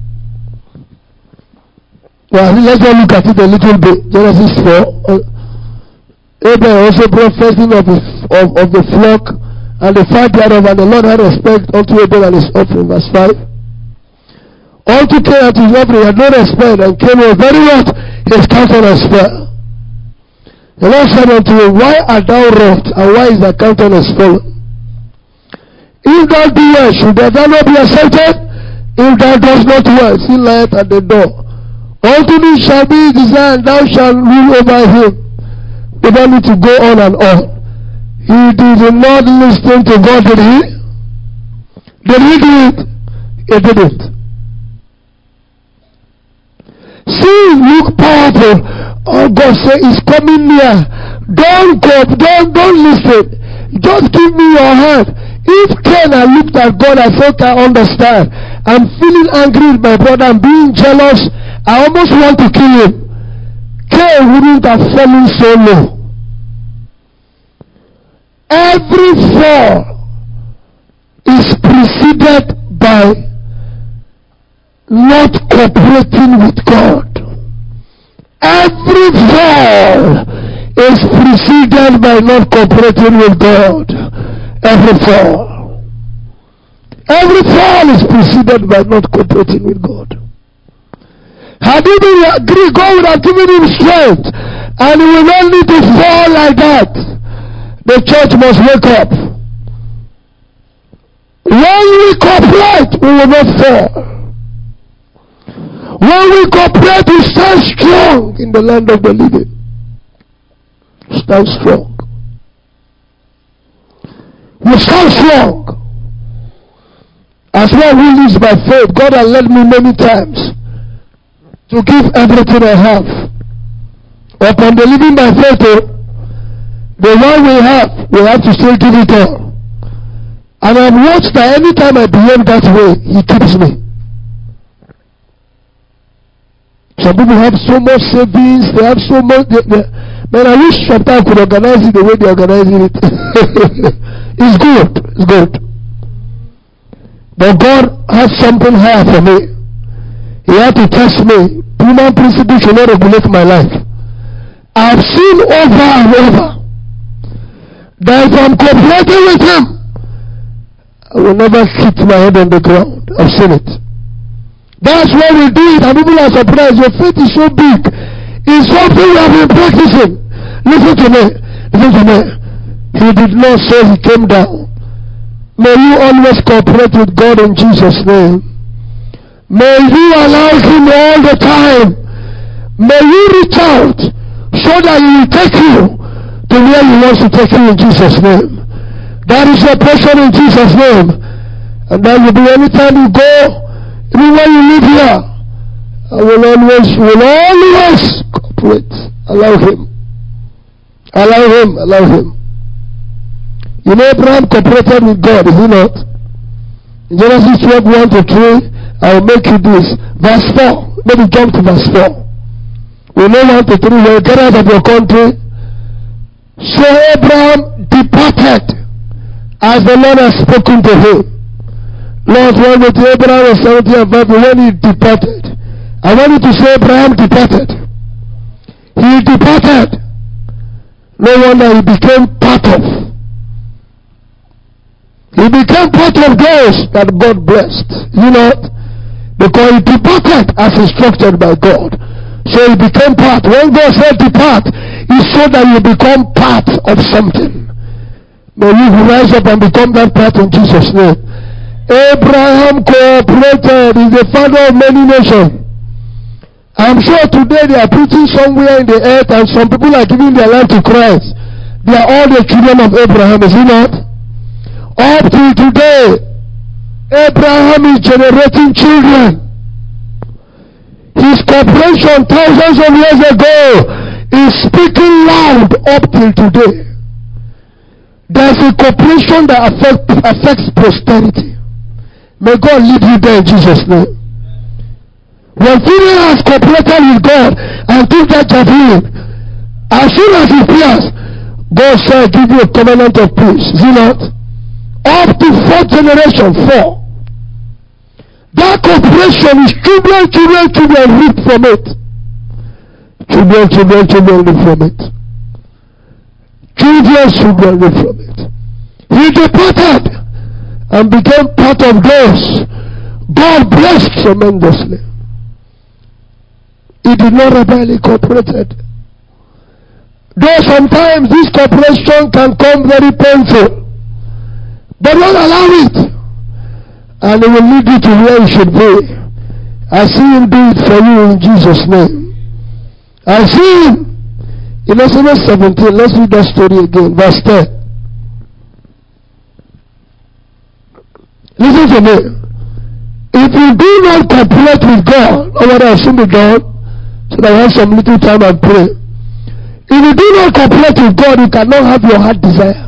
Well, let's just look at it a little bit. Genesis 4. Abraham also brought first of the flock and the fat thereof, and the Lord had respect unto Abraham and his offering. Verse 5. Unto Cain and his offering had no respect, and Cain was very wroth, his countenance fell. The Lord said unto him, why art thou wroth, and why is thy countenance fallen? If thou do well, should thou not be accepted? If thou dost not well, sin lieth at the door. Unto thee shall be his desire, and thou shalt rule over him. We don't need to go on and on. He did not listen to God, did he? Did he do it? He didn't. See, look powerful. Oh, God say it's coming near. Don't go, don't listen. Just give me your hand. If Cain had looked at God and said, I understand. I'm feeling angry with my brother. I'm being jealous. I almost want to kill him. Cain wouldn't have fallen so low. Every fall is preceded by not cooperating with God. Every fall is preceded by not cooperating with God. Every fall is preceded by not cooperating with God. Had he been agreed, God would have given him strength, and he will not need to fall like that. The church must wake up. When we cooperate, we will not fall. When we cooperate, we stand strong in the land of the living. Stand strong. We stand strong. As one who lives by faith, God has led me many times to give everything I have. Upon the living by faith, the one we have to still give it all. And I've watched that anytime I behave that way, he keeps me. Some people have so much savings, they have so much. Man, I wish sometimes I could organize it the way they're organizing it. It's good. But God has something higher for me. He had to test me. Human principle should not regulate my life. I've seen over and over that if I'm cooperating with him, I will never hit my head on the ground. I've seen it. That's why we do it, and people are surprised. Your faith is so big. It's something we have been practicing. Listen to me. Listen to me. He did not say he came down. May you always cooperate with God in Jesus' name. May you allow him all the time. May you reach out so that he will take you to where he wants to take you in Jesus' name. That is your portion in Jesus' name. And that will be anytime you go, anywhere you live here, I will always cooperate. Allow him. Allow him. Allow him. You know Abraham cooperated with God, is he not? In Genesis 12, 1 to 3, I will make you this. Verse 4. Maybe jump to verse 4. We know 1 to 3. When you get out of your country. So Abraham departed as the Lord has spoken to him. Lord went with Abraham was 70 and 5 when he departed. I want you to say Abraham departed. He departed. No wonder he became part of. He became part of those that God blessed. You know, because he departed as instructed by God. So he became part. When God said depart, he saw that you become part of something. May you rise up and become that part in Jesus' name. Abraham cooperated. He's the father of many nations. I'm sure today they are preaching somewhere in the earth and some people are giving their life to Christ. They are all the children of Abraham, is it not? Up till today, Abraham is generating children. His cooperation thousands of years ago is speaking loud up till today. There's a cooperation that affects posterity. May God lead you there in Jesus' name. When Pharaoh has cooperated with God and took that javelin, as soon as he fears, God shall give you a covenant of peace. Is it not? Up to 4th generation, 4. That cooperation is children reap from it. Children reap from it. Children reap from it. He departed and became part of those God blessed tremendously. He did not rebel, he cooperated. Though sometimes this cooperation can come very painful, but don't allow it. And it will lead you to where you should be. I see him do it for you in Jesus' name. I see him. In Exodus 17, let's read that story again. Verse 10. Listen to me. If you do not cooperate with God, or what I've seen be done, so that I have some little time and pray. If you do not cooperate with God, you cannot have your heart desire.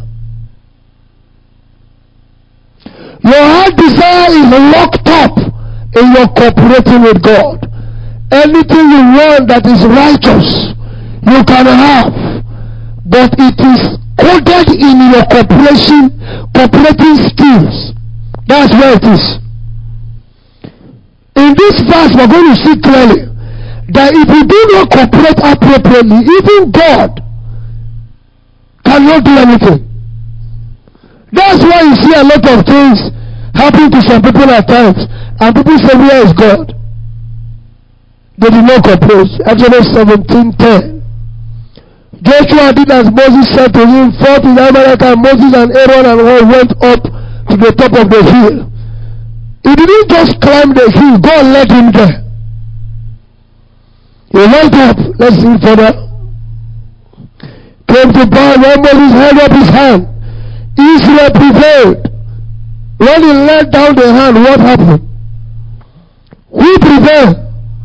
Your heart desire is locked up in your cooperating with God. Anything you want that is righteous, you can have. But it is coded in your cooperating skills. That's where it is. In this verse, we're going to see clearly that if you do not cooperate appropriately, even God cannot do anything. That's why you see a lot of things happen to some people at times. And people say, where is God? They did not cooperate. Exodus 17:10. Joshua did as Moses said to him, fought in Amalekite, Moses and Aaron and all went up to the top of the hill. He didn't just climb the hill. God led him there. He went up. Let's see further. Came to pass when Moses held up his hand. Israel prevailed. When he let down the hand, what happened? Who prevailed?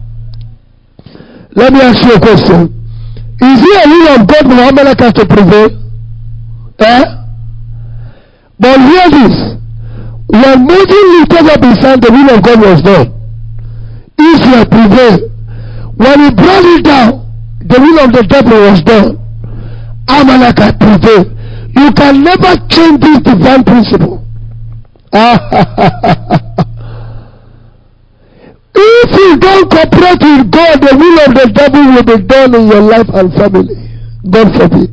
Let me ask you a question. Is it a will of God for Amalekite to prevail? But hear this. When Moses lifted up his hand, the will of God was done. Israel prevailed. When he brought it down, the will of the devil was done. Amalekite prevailed. You can never change this divine principle. If you don't cooperate with God, the will of the devil will be done in your life and family. God forbid.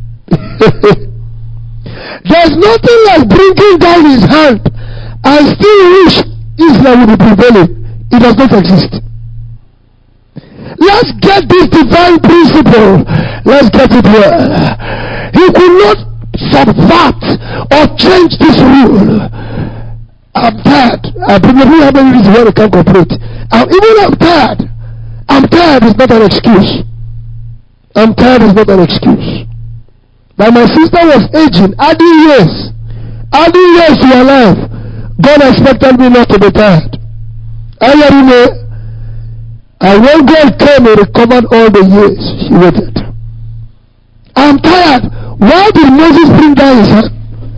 There's nothing like bringing down his hand and still wish Israel will be prevailing. It does not exist. Let's get this divine principle. Let's get it well. He could not subvert or change this rule. I'm tired. I believe we have any reason why we can't cooperate. I'm tired. I'm tired is not an excuse. I'm tired is not an excuse. Now my sister was aging, adding years to her life. God expected me not to be tired. I let you know. And when God came, He recovered all the years she waited. I'm tired. Why did Moses bring down his hand?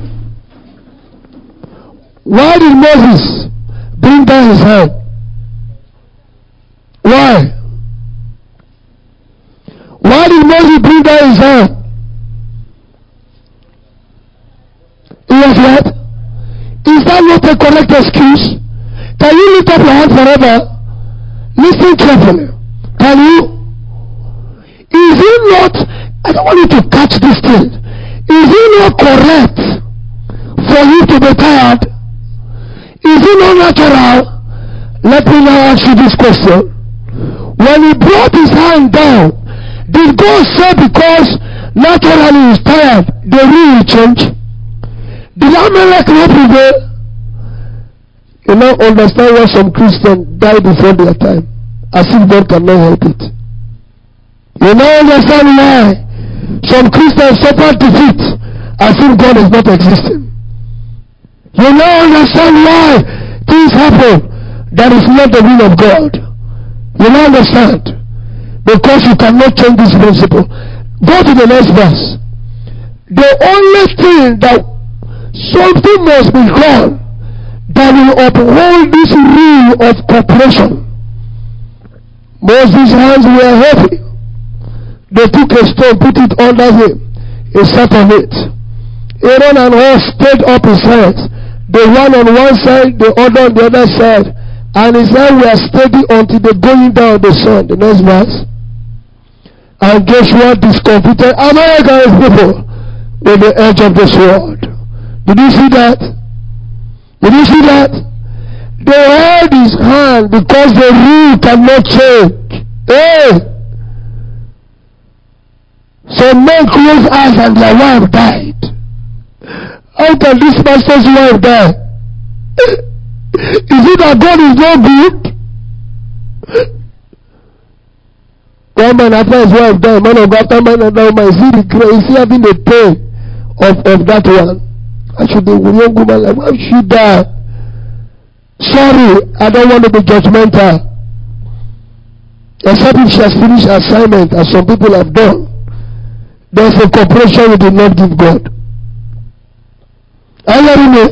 Why did Moses bring down his hand? Why? Why did Moses bring down his hand? He was what? Is that not a correct excuse? Can you lift up your hand forever? Listen carefully. Can you? Is it not, I don't want you to catch this thing. Is it not correct for you to be tired? Is it not natural? Let me now ask you this question. When he brought his hand down, did God say because naturally he's tired, the rule will change? Did Amalek not prevail? You now understand why some Christians die before their time, as if God cannot help it. You now understand why some Christians suffer defeat, as if God is not existing. You now understand why things happen that is not the will of God. You now understand, because you cannot change this principle. Go to the next verse. The only thing that something must be done that will uphold this rule of cooperation. Moses' hands were heavy. They took a stone, put it under him. He sat on it. Aaron and Hur stayed up his hands. The one on one side, the other on the other side. And his hands were steady until the going down of the sun. The next verse. And Joshua discomfited Amalek's people with the edge of the sword. Did you see that? Did you see that? They held his hand because the rule cannot change. Hey! Some men closed eyes and their wife died. How can this pastor's wife die? Is it that God is not good? One man after his wife died, man of God after man of God, is he having the pain of that one? I should be a young woman like, why should she die? Sorry, I don't want to be judgmental. Except if she has finished her assignment, as some people have done. There's a corporation we did not give God. Are you hearing me?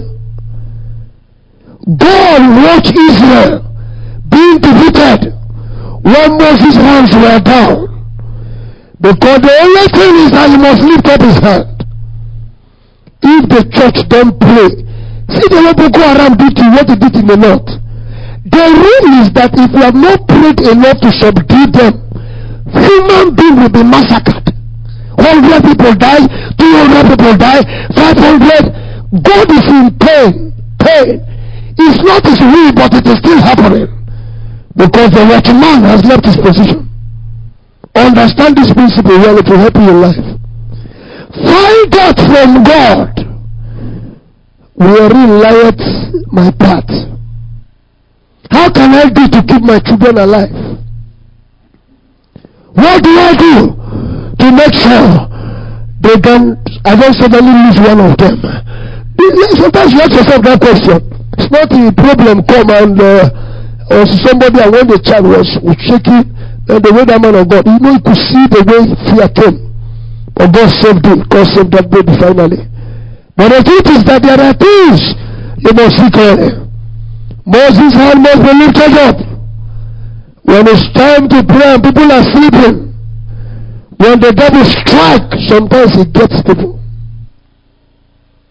God watched Israel being defeated when Moses' hands were down. Because the only thing is that he must lift up his hand. If the church don't pray, see the way Boko Haram did to what they did in the north. The rule is that if you have not prayed enough to subdue them, human beings will be massacred. 100 people die, 200 people die, 500. God is in pain. Pain. It's not his will, but it is still happening. Because the watchman has left his position. Understand this principle well, it will help you in life. Find out from God, wherein lieth my path. How can I do to keep my children alive? What do I do to make sure I don't suddenly lose one of them? Sometimes you ask yourself that question. It's not a problem come and or somebody, and when the child was shaking, and the way that man of God, you could see the way fear came. But God saved him. God saved that baby finally. But the truth is that there are things you must see clearly. Moses' hand must be lifted up. When it's time to pray and people are sleeping, when the devil strikes, sometimes he gets people.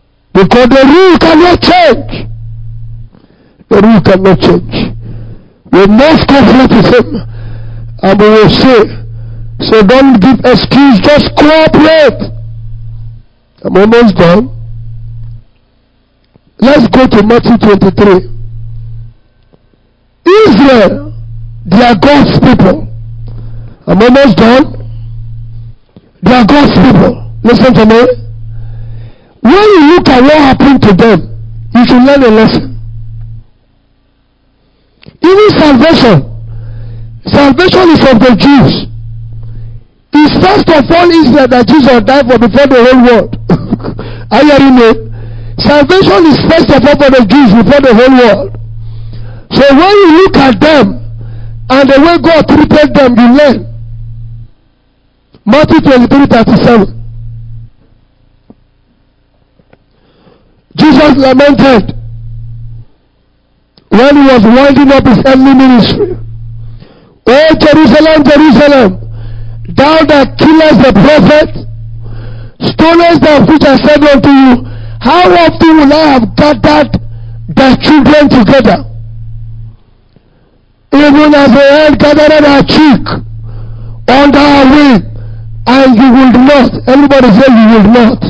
Because the rule cannot change. The rule cannot change. We must cooperate with him. And we will say, so don't give excuse, just cooperate. I'm almost done. Let's go to Matthew 23. Israel, they are God's people. I'm almost done. They are God's people. Listen to me. When you look at what happened to them, you should learn a lesson. Even salvation is of the Jews. It's first of all Israel that Jesus died for before the whole world. Are you hearing me? Salvation is first of all for the Jews before the whole world. So when you look at them and the way God treated them, you learn. Matthew 23:37. Jesus lamented when he was winding up his earthly ministry. O Jerusalem, Jerusalem, thou that killest the prophet, stonest thou which I said unto you, how often will I have gathered thy children together, even as a hen gathereth her chick under her wing, and you will not. Everybody say you will not.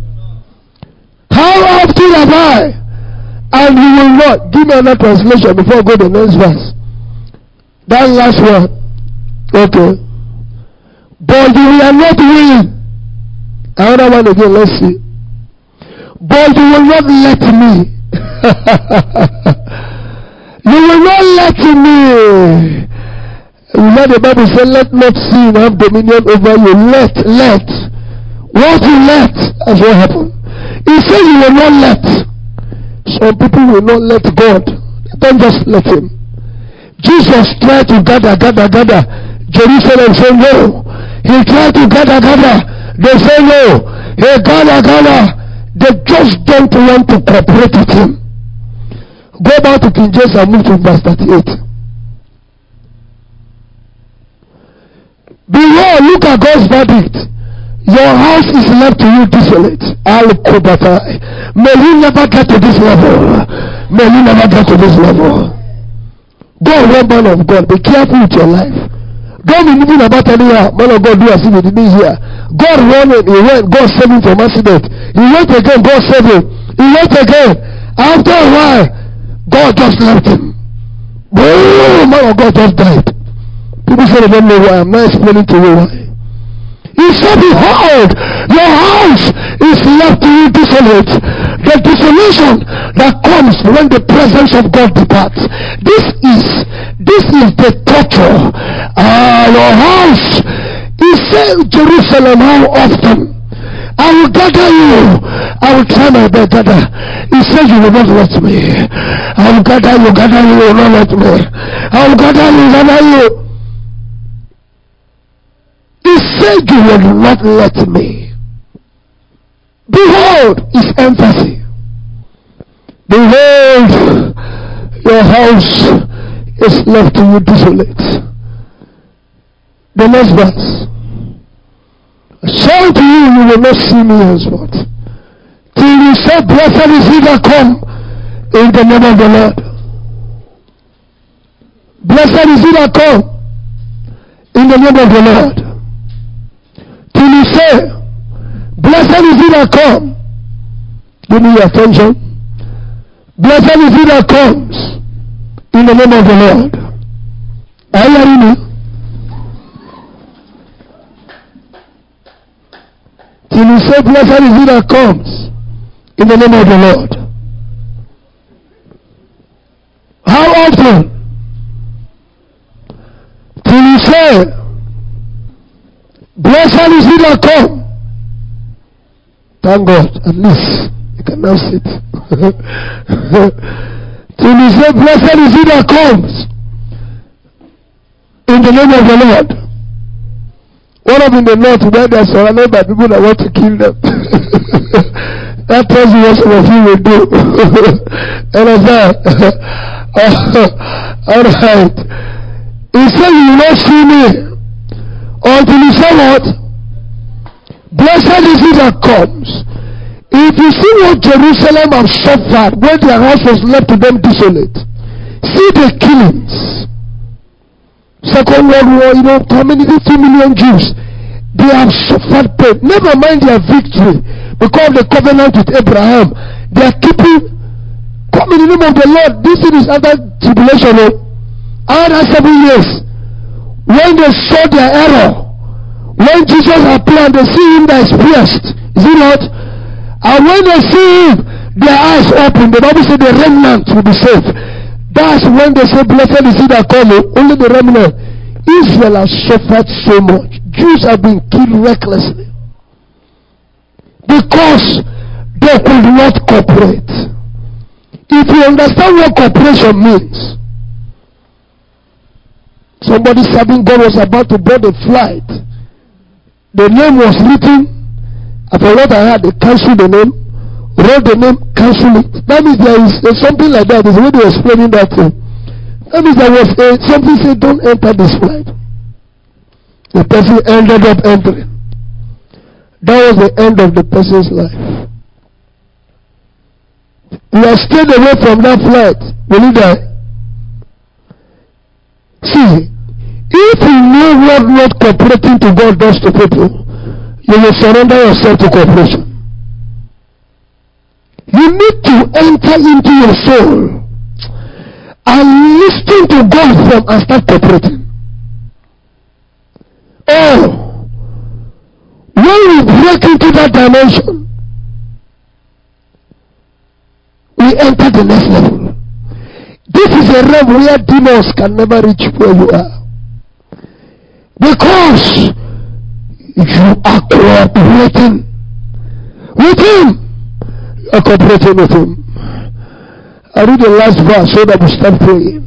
How often have I, and you will not? Give me another translation before I go to the next verse. That last one. Okay. But you will not win. Another one again, let's see. But you will not let me. You will not let me. You know the Bible says, let not sin have dominion over you. Let. What you let, that's what happened. He said you will not let. Some people will not let God. Don't just let him. Jesus tried to gather. Jerusalem said no. He tried to gather. They say no. He gather. They just don't want to cooperate with him. Go back to King James and move to verse 38. Behold, look at God's verdict. Your house is left to you desolate. May you never get to this level. Go, one man of God, be careful with your life. Don't be moving about anyhow. Man of God, do as if he didn't hear. God wanted, he went, God saved him from accident. He went again, God saved him. He went again. After a while, God just left him. Oh, man of God just died. People say they don't know why. I'm not explaining to you why. He said, behold, your house is left to you desolate. The desolation that comes when the presence of God departs. This is the torture. Your house. He said, Jerusalem, how often? I will gather you. I will try my best gather. He said, you will not let me. I will gather you, you will not let me. I will gather you. He said, you will not let me. Behold, his emphasis. Behold, your house is left to you desolate. The next verse. Shout to you, you will not see me henceforth. Till you say, blessed is he that come in the name of the Lord. Blessed is he that come in the name of the Lord. Till you say, blessed is he that come. Give me your attention. Blessed is he that comes in the name of the Lord. Are you hearing me? Till you say, blessed is he that comes in the name of the Lord. How often? Till you say, blessed is he that comes. Thank God, at least you can now sit. Till you say, blessed is he that comes in the name of the Lord. One of in the north where they are surrounded by people that want to kill them. That tells you what some of you will do. Understand? Alright. He said, you will not see me until you say what? Blessed is he that comes. If you see what Jerusalem have suffered when their house was left to them desolate, see the killings. Second World War, how many 50 million Jews? They have suffered pain. Never mind their victory. Because of the covenant with Abraham, they are keeping, come in the name of the Lord. This is after tribulation. After 7 years, when they saw their error, when Jesus appeared, they see him that is pierced. Is it not? And when they see him, their eyes open. The Bible says the remnant will be saved. That's when they say, blessed is he that cometh. Only the remnant. Israel has suffered so much. Jews have been killed recklessly. Because they could not cooperate. If you understand what cooperation means, somebody serving God was about to board a flight. The name was written. After what I had, they cancelled the name, wrote the name, cancelled it. That means there is something like that. There's a way they were explaining that thing. That means there was something said, don't enter this flight. The person ended up entering. That was the end of the person's life. You have stayed away from that flight. Will you die? See, if you know what not cooperating to God does to people, you will surrender yourself to cooperation. You need to enter into your soul and listen to God from and start cooperating. Oh, when we break into that dimension, we enter the next level. This is a realm where demons can never reach where you are. Because you are cooperating with him. You are cooperating with him. I read the last verse so that we start praying.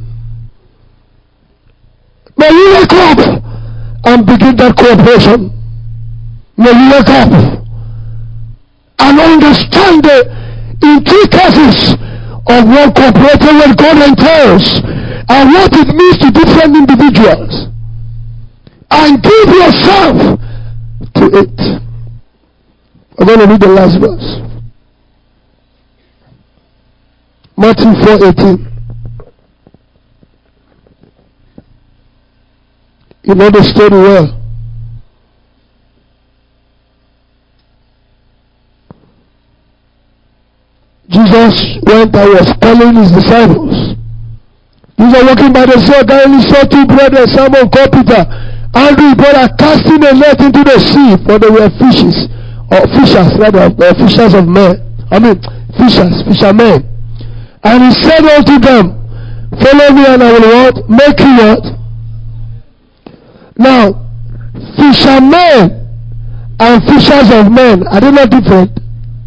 May you wake up and begin that cooperation. May you wake up and understand the intricacies of what cooperating with God entails and what it means to different individuals. And give yourself to it. I'm going to read the last verse. Matthew 4:18. You know the story well. Jesus went and was calling his disciples. Jesus walking by the sea, and he saw two brothers, Simon called Peter, Andrew brother, casting a net into the sea, for they were fishers of men. Fishermen. And he said unto them, follow me and I will what? Make you what? Now, fishermen and fishers of men, are they not different?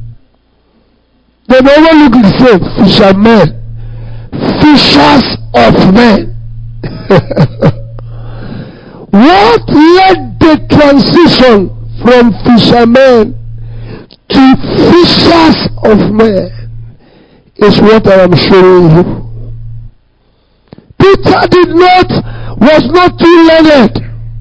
They never look the same. Fishermen, fishers of men. What led the transition from fishermen to fishers of men is what I am showing you. Peter was not too learned.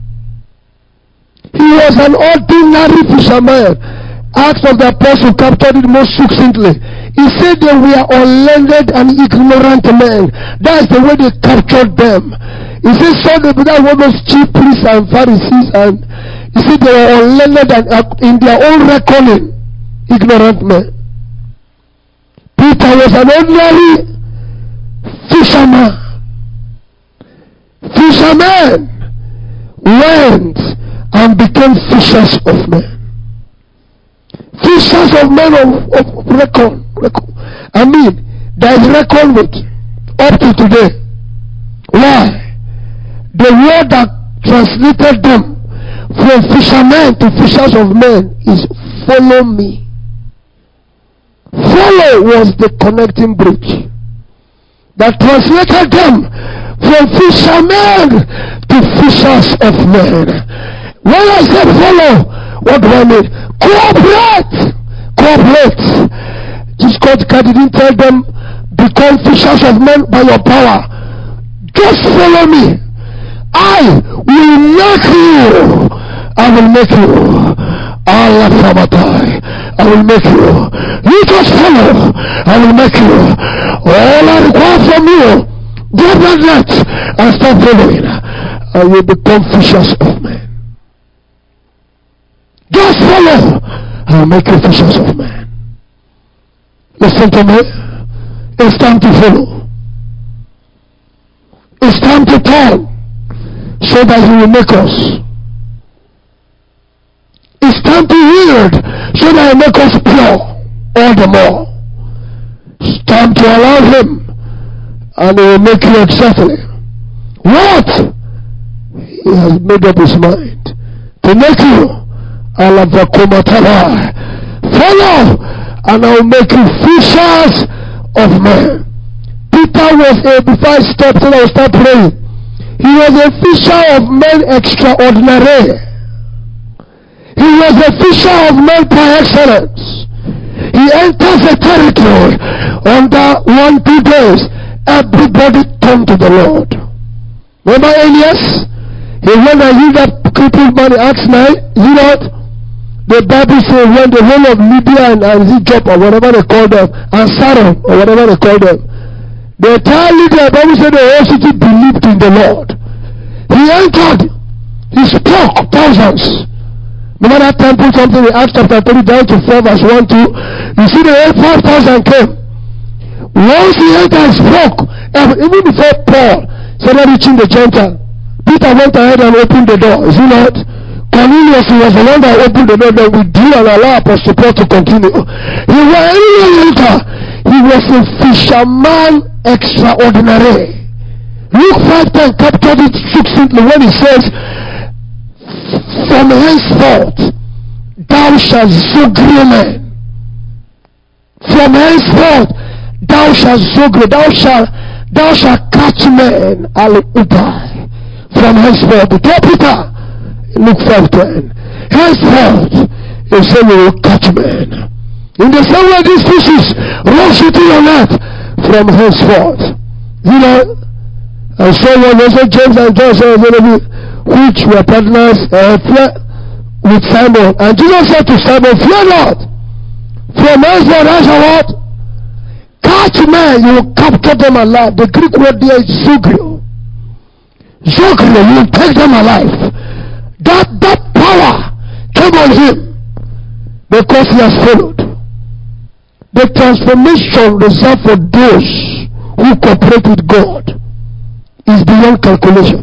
He was an ordinary fisherman. Acts of the Apostle captured it most succinctly. He said they were unlearned and ignorant men. That's the way they captured them. He said so that were those chief priests and Pharisees, and he said they were unlearned and in their own reckoning ignorant men. Peter was an ordinary fisherman. Fishermen went and became fishers of men. Fishers of men of record. I mean, there is record with up to today. Why? The word that translated them from fishermen to fishers of men is follow me. Follow was the connecting bridge that translated them from fishermen to fishers of men. When I say follow, what do I mean? Cooperate. Just God didn't tell them become fishers of men by your power. Just follow me. I will make you. I will make you. Allah Famatai. I will make you. You just follow. I will make you. All I require from you, grab that net and start following. and you become fishers of men. Just follow, and I'll make you fishers of men. Listen to me. It's time to follow. It's time to turn, so that He will make us. It's time to yield, so that He will make us pure all the more. It's time to allow Him, and He will make you exactly what He has made up His mind to make you. Follow, and I will make you fishers of men. Peter was before I stopped and I will start praying, he was a fisher of men extraordinary. He was a fisher of men par excellence. He enters a territory under 1-2 days. Everybody turned to the Lord. Remember Elias? He went and healed that crippled man in Acts 9. You know what? The Bible says when the whole of Lydia and Egypt or whatever they call them, and Saron or whatever they call them, the entire Lydia, the Bible said the whole city believed in the Lord. He entered. He spoke thousands. Remember that temple something in Acts chapter 3 down to 4 verse 1-2. You see the 5,000 came. Once he entered and spoke, even before Paul started reaching the Gentile, Peter went ahead and opened the door. Is he not? Cornelius was the one that opened the door. Then we drew and allowed Apostle Paul to continue. He was a fisherman extraordinary. Luke 5:10 captured it succinctly when he says, from henceforth thou shalt zogre men. From henceforth thou shalt zogre, thou shalt catch men al upai. From henceforth, the Peter, Luke 5:10. Henceforth, he said we will catch men. In the same way these fishes rush into your net. From henceforth, you know, and so when they said James and John said, which were partners with Simon, and Jesus said to Simon, fear not. From henceforth, I shall what? Catch men, you will capture them alive. The Greek word there is zogrio. Zogrio, you will take them alive. That power came on him because he has followed. The transformation reserved for those who cooperate with God is beyond calculation.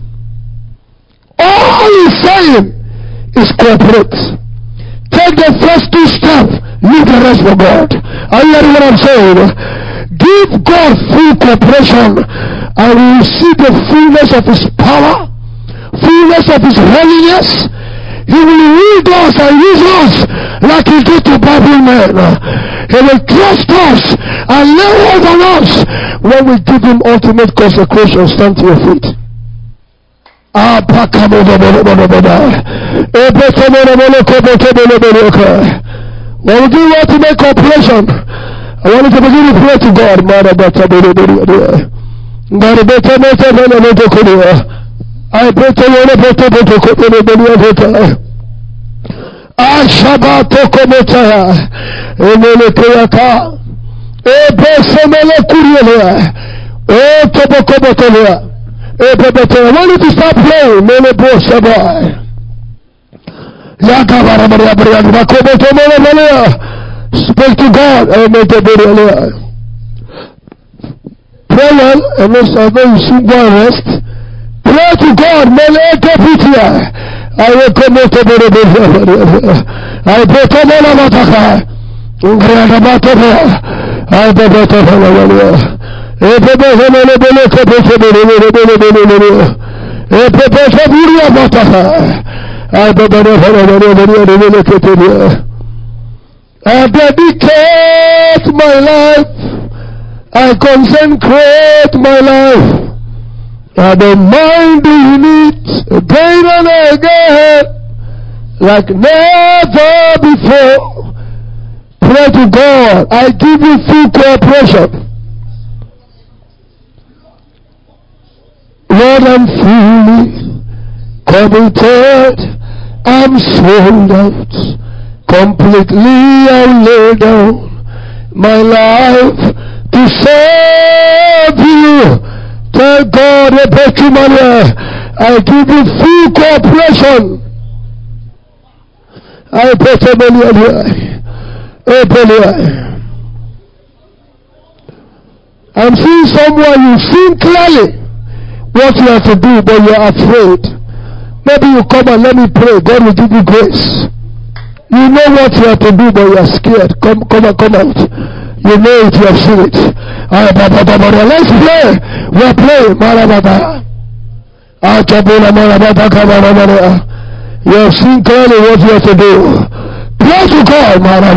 All he's saying is cooperate. Take the first 2 steps, leave the rest for God. Are you hearing what I'm saying? Give God full cooperation, and we will see the fullness of His power, fullness of His holiness. He will lead us and use us like He did to Bible men. He will trust us and lay hold on us when we give Him ultimate consecration. Stand to your feet. When we do ultimate cooperation, I want you to begin to pray to God. I pray to you. Ashabato komotaya emele koyaka ebesemele kurielea o tobokobotoya ebebete. I want you to start playing mele bo sabai yakabara maria maria bakoboto mele mele. Speak to God. Pray well, and then you soon go and rest. Pray to God. Mele tepitia. I will come to the I pray to the Lamataka. I pray to I dedicate my life. I consecrate my life. I don't mind doing it again and again, like never before. Pray to God. I give you full cooperation. Lord, I'm fully committed. I'm sold out. Completely I lay down my life to serve you. Tell God, I give you full cooperation. I put a million here. I'm seeing someone, you see clearly what you have to do, but you're afraid. Maybe you come and let me pray. God will give you grace. You know what you have to do, but you are scared. Come out. You know it, you have seen it. Let's pray. We are praying. You have seen clearly what you have to do. Pray to God.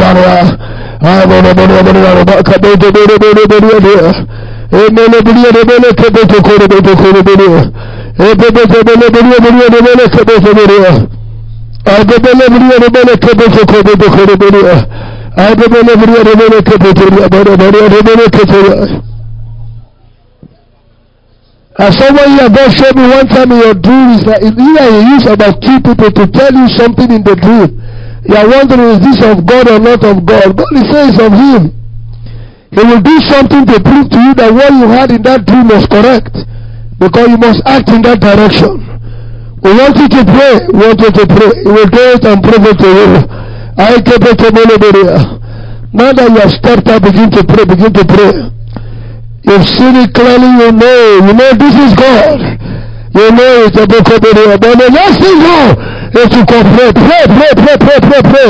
As someone here, God showed me one time in your dream, is that he used about 2 people to tell you something in the dream. You are wondering, is this of God or not of God? God is saying it's of Him. He will do something to prove to you that what you had in that dream was correct, because you must act in that direction. We want you to pray. We want you to pray. He will do it and prove it to you. Now that you have stepped up, begin to pray. Begin to pray. You've seen it clearly. You know this is God. You know it's a book of the. But the next thing you know is to cooperate. Pray.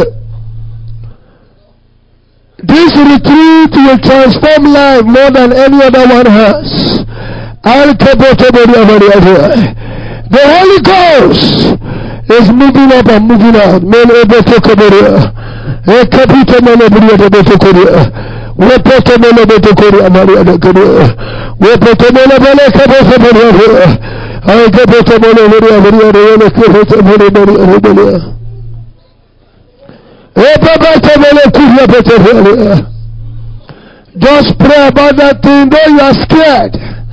This retreat will transform life more than any other one has. The Holy Ghost is moving up and moving out. Just pray about that thing, though you are scared.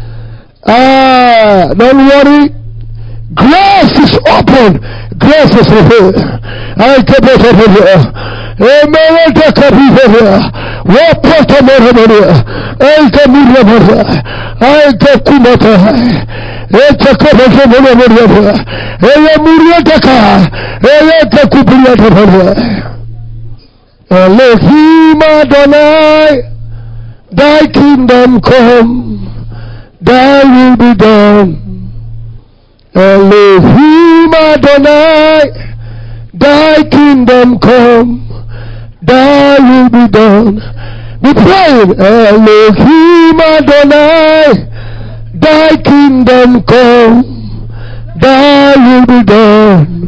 Don't worry. Grace is open. Grace is revealed. I keep it over here. Amen. Take a people here. What put a more? I can move over here. I take Kumata. I take over here. I Muriataka. I take Kupiat over here. Elohim Adonai, thy kingdom come, thy will be done. Elohim Adonai, thy kingdom come, thy will be done. Be praying. Elohim Adonai, thy kingdom come, thy will be done.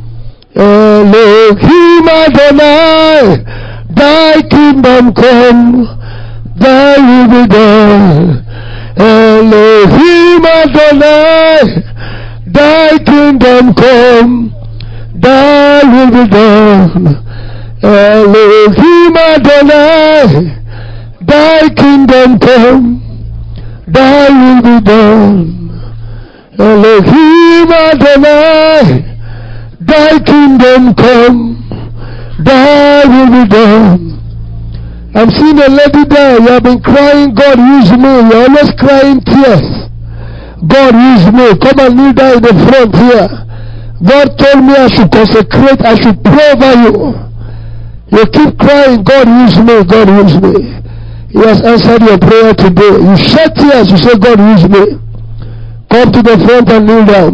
Elohim Adonai, thy kingdom come, thy will be done. Elohim Adonai, thy kingdom come, thy will be done. Elohim Adonai, thy kingdom come, thy will be done. Elohim Adonai, thy kingdom come, thy will be done. I'm seeing a lady there. You have been crying, God use me. You're always crying tears. God use me. Come and kneel down in the front here. God told me I should consecrate, I should pray over you. You keep crying, God use me, God use me. He has answered your prayer today. You shed tears, you say, God use me. Come to the front and kneel down.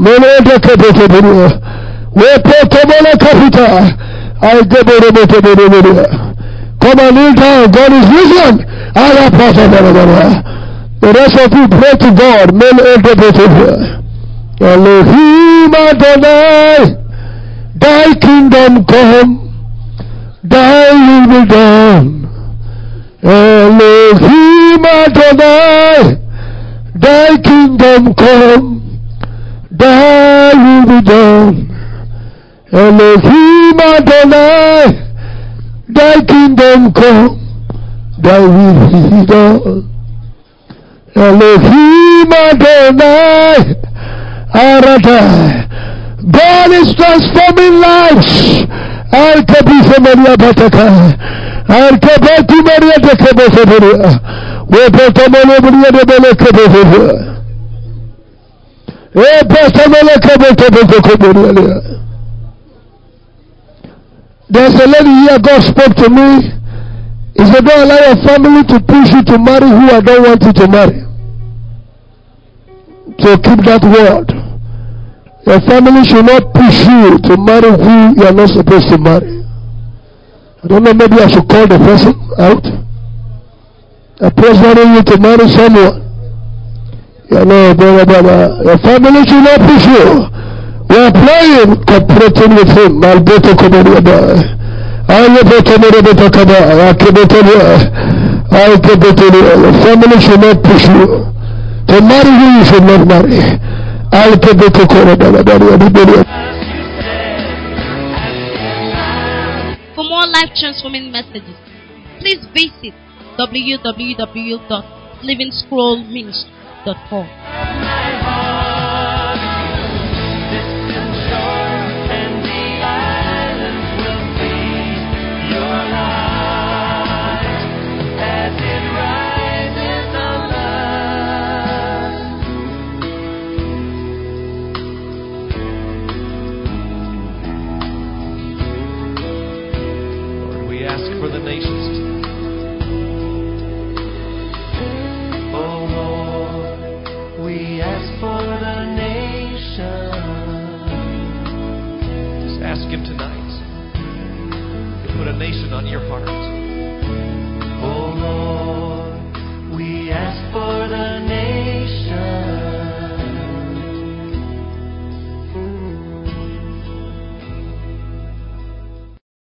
Come and kneel down. God is risen. The rest of you pray to God. Elohim Adonai, thy kingdom come, thy will be done. Elohim Adonai, thy kingdom come, thy will be done. Elohim Adonai, thy kingdom come, thy will be done. Elohim Adonai, Aradai. God is transforming lives. Al-Kabifa Maria Bataka. Al-Kabati Maria de Kabafaria. We put a Maria de Bele Kabafaria. There's a lady here, God spoke to me. He said, don't allow your family to push you to marry who I don't want you to marry. So keep that word. Your family should not push you to marry who you are not supposed to marry. I don't know, maybe I should call the person out. I pressuring you to marry someone. You know, your family should not push you. We are praying, cooperating with him. Malbeto Komoria. Your family should not push you to marry who you should not marry. For more life-transforming messages, please visit www.livingscrollministry.com.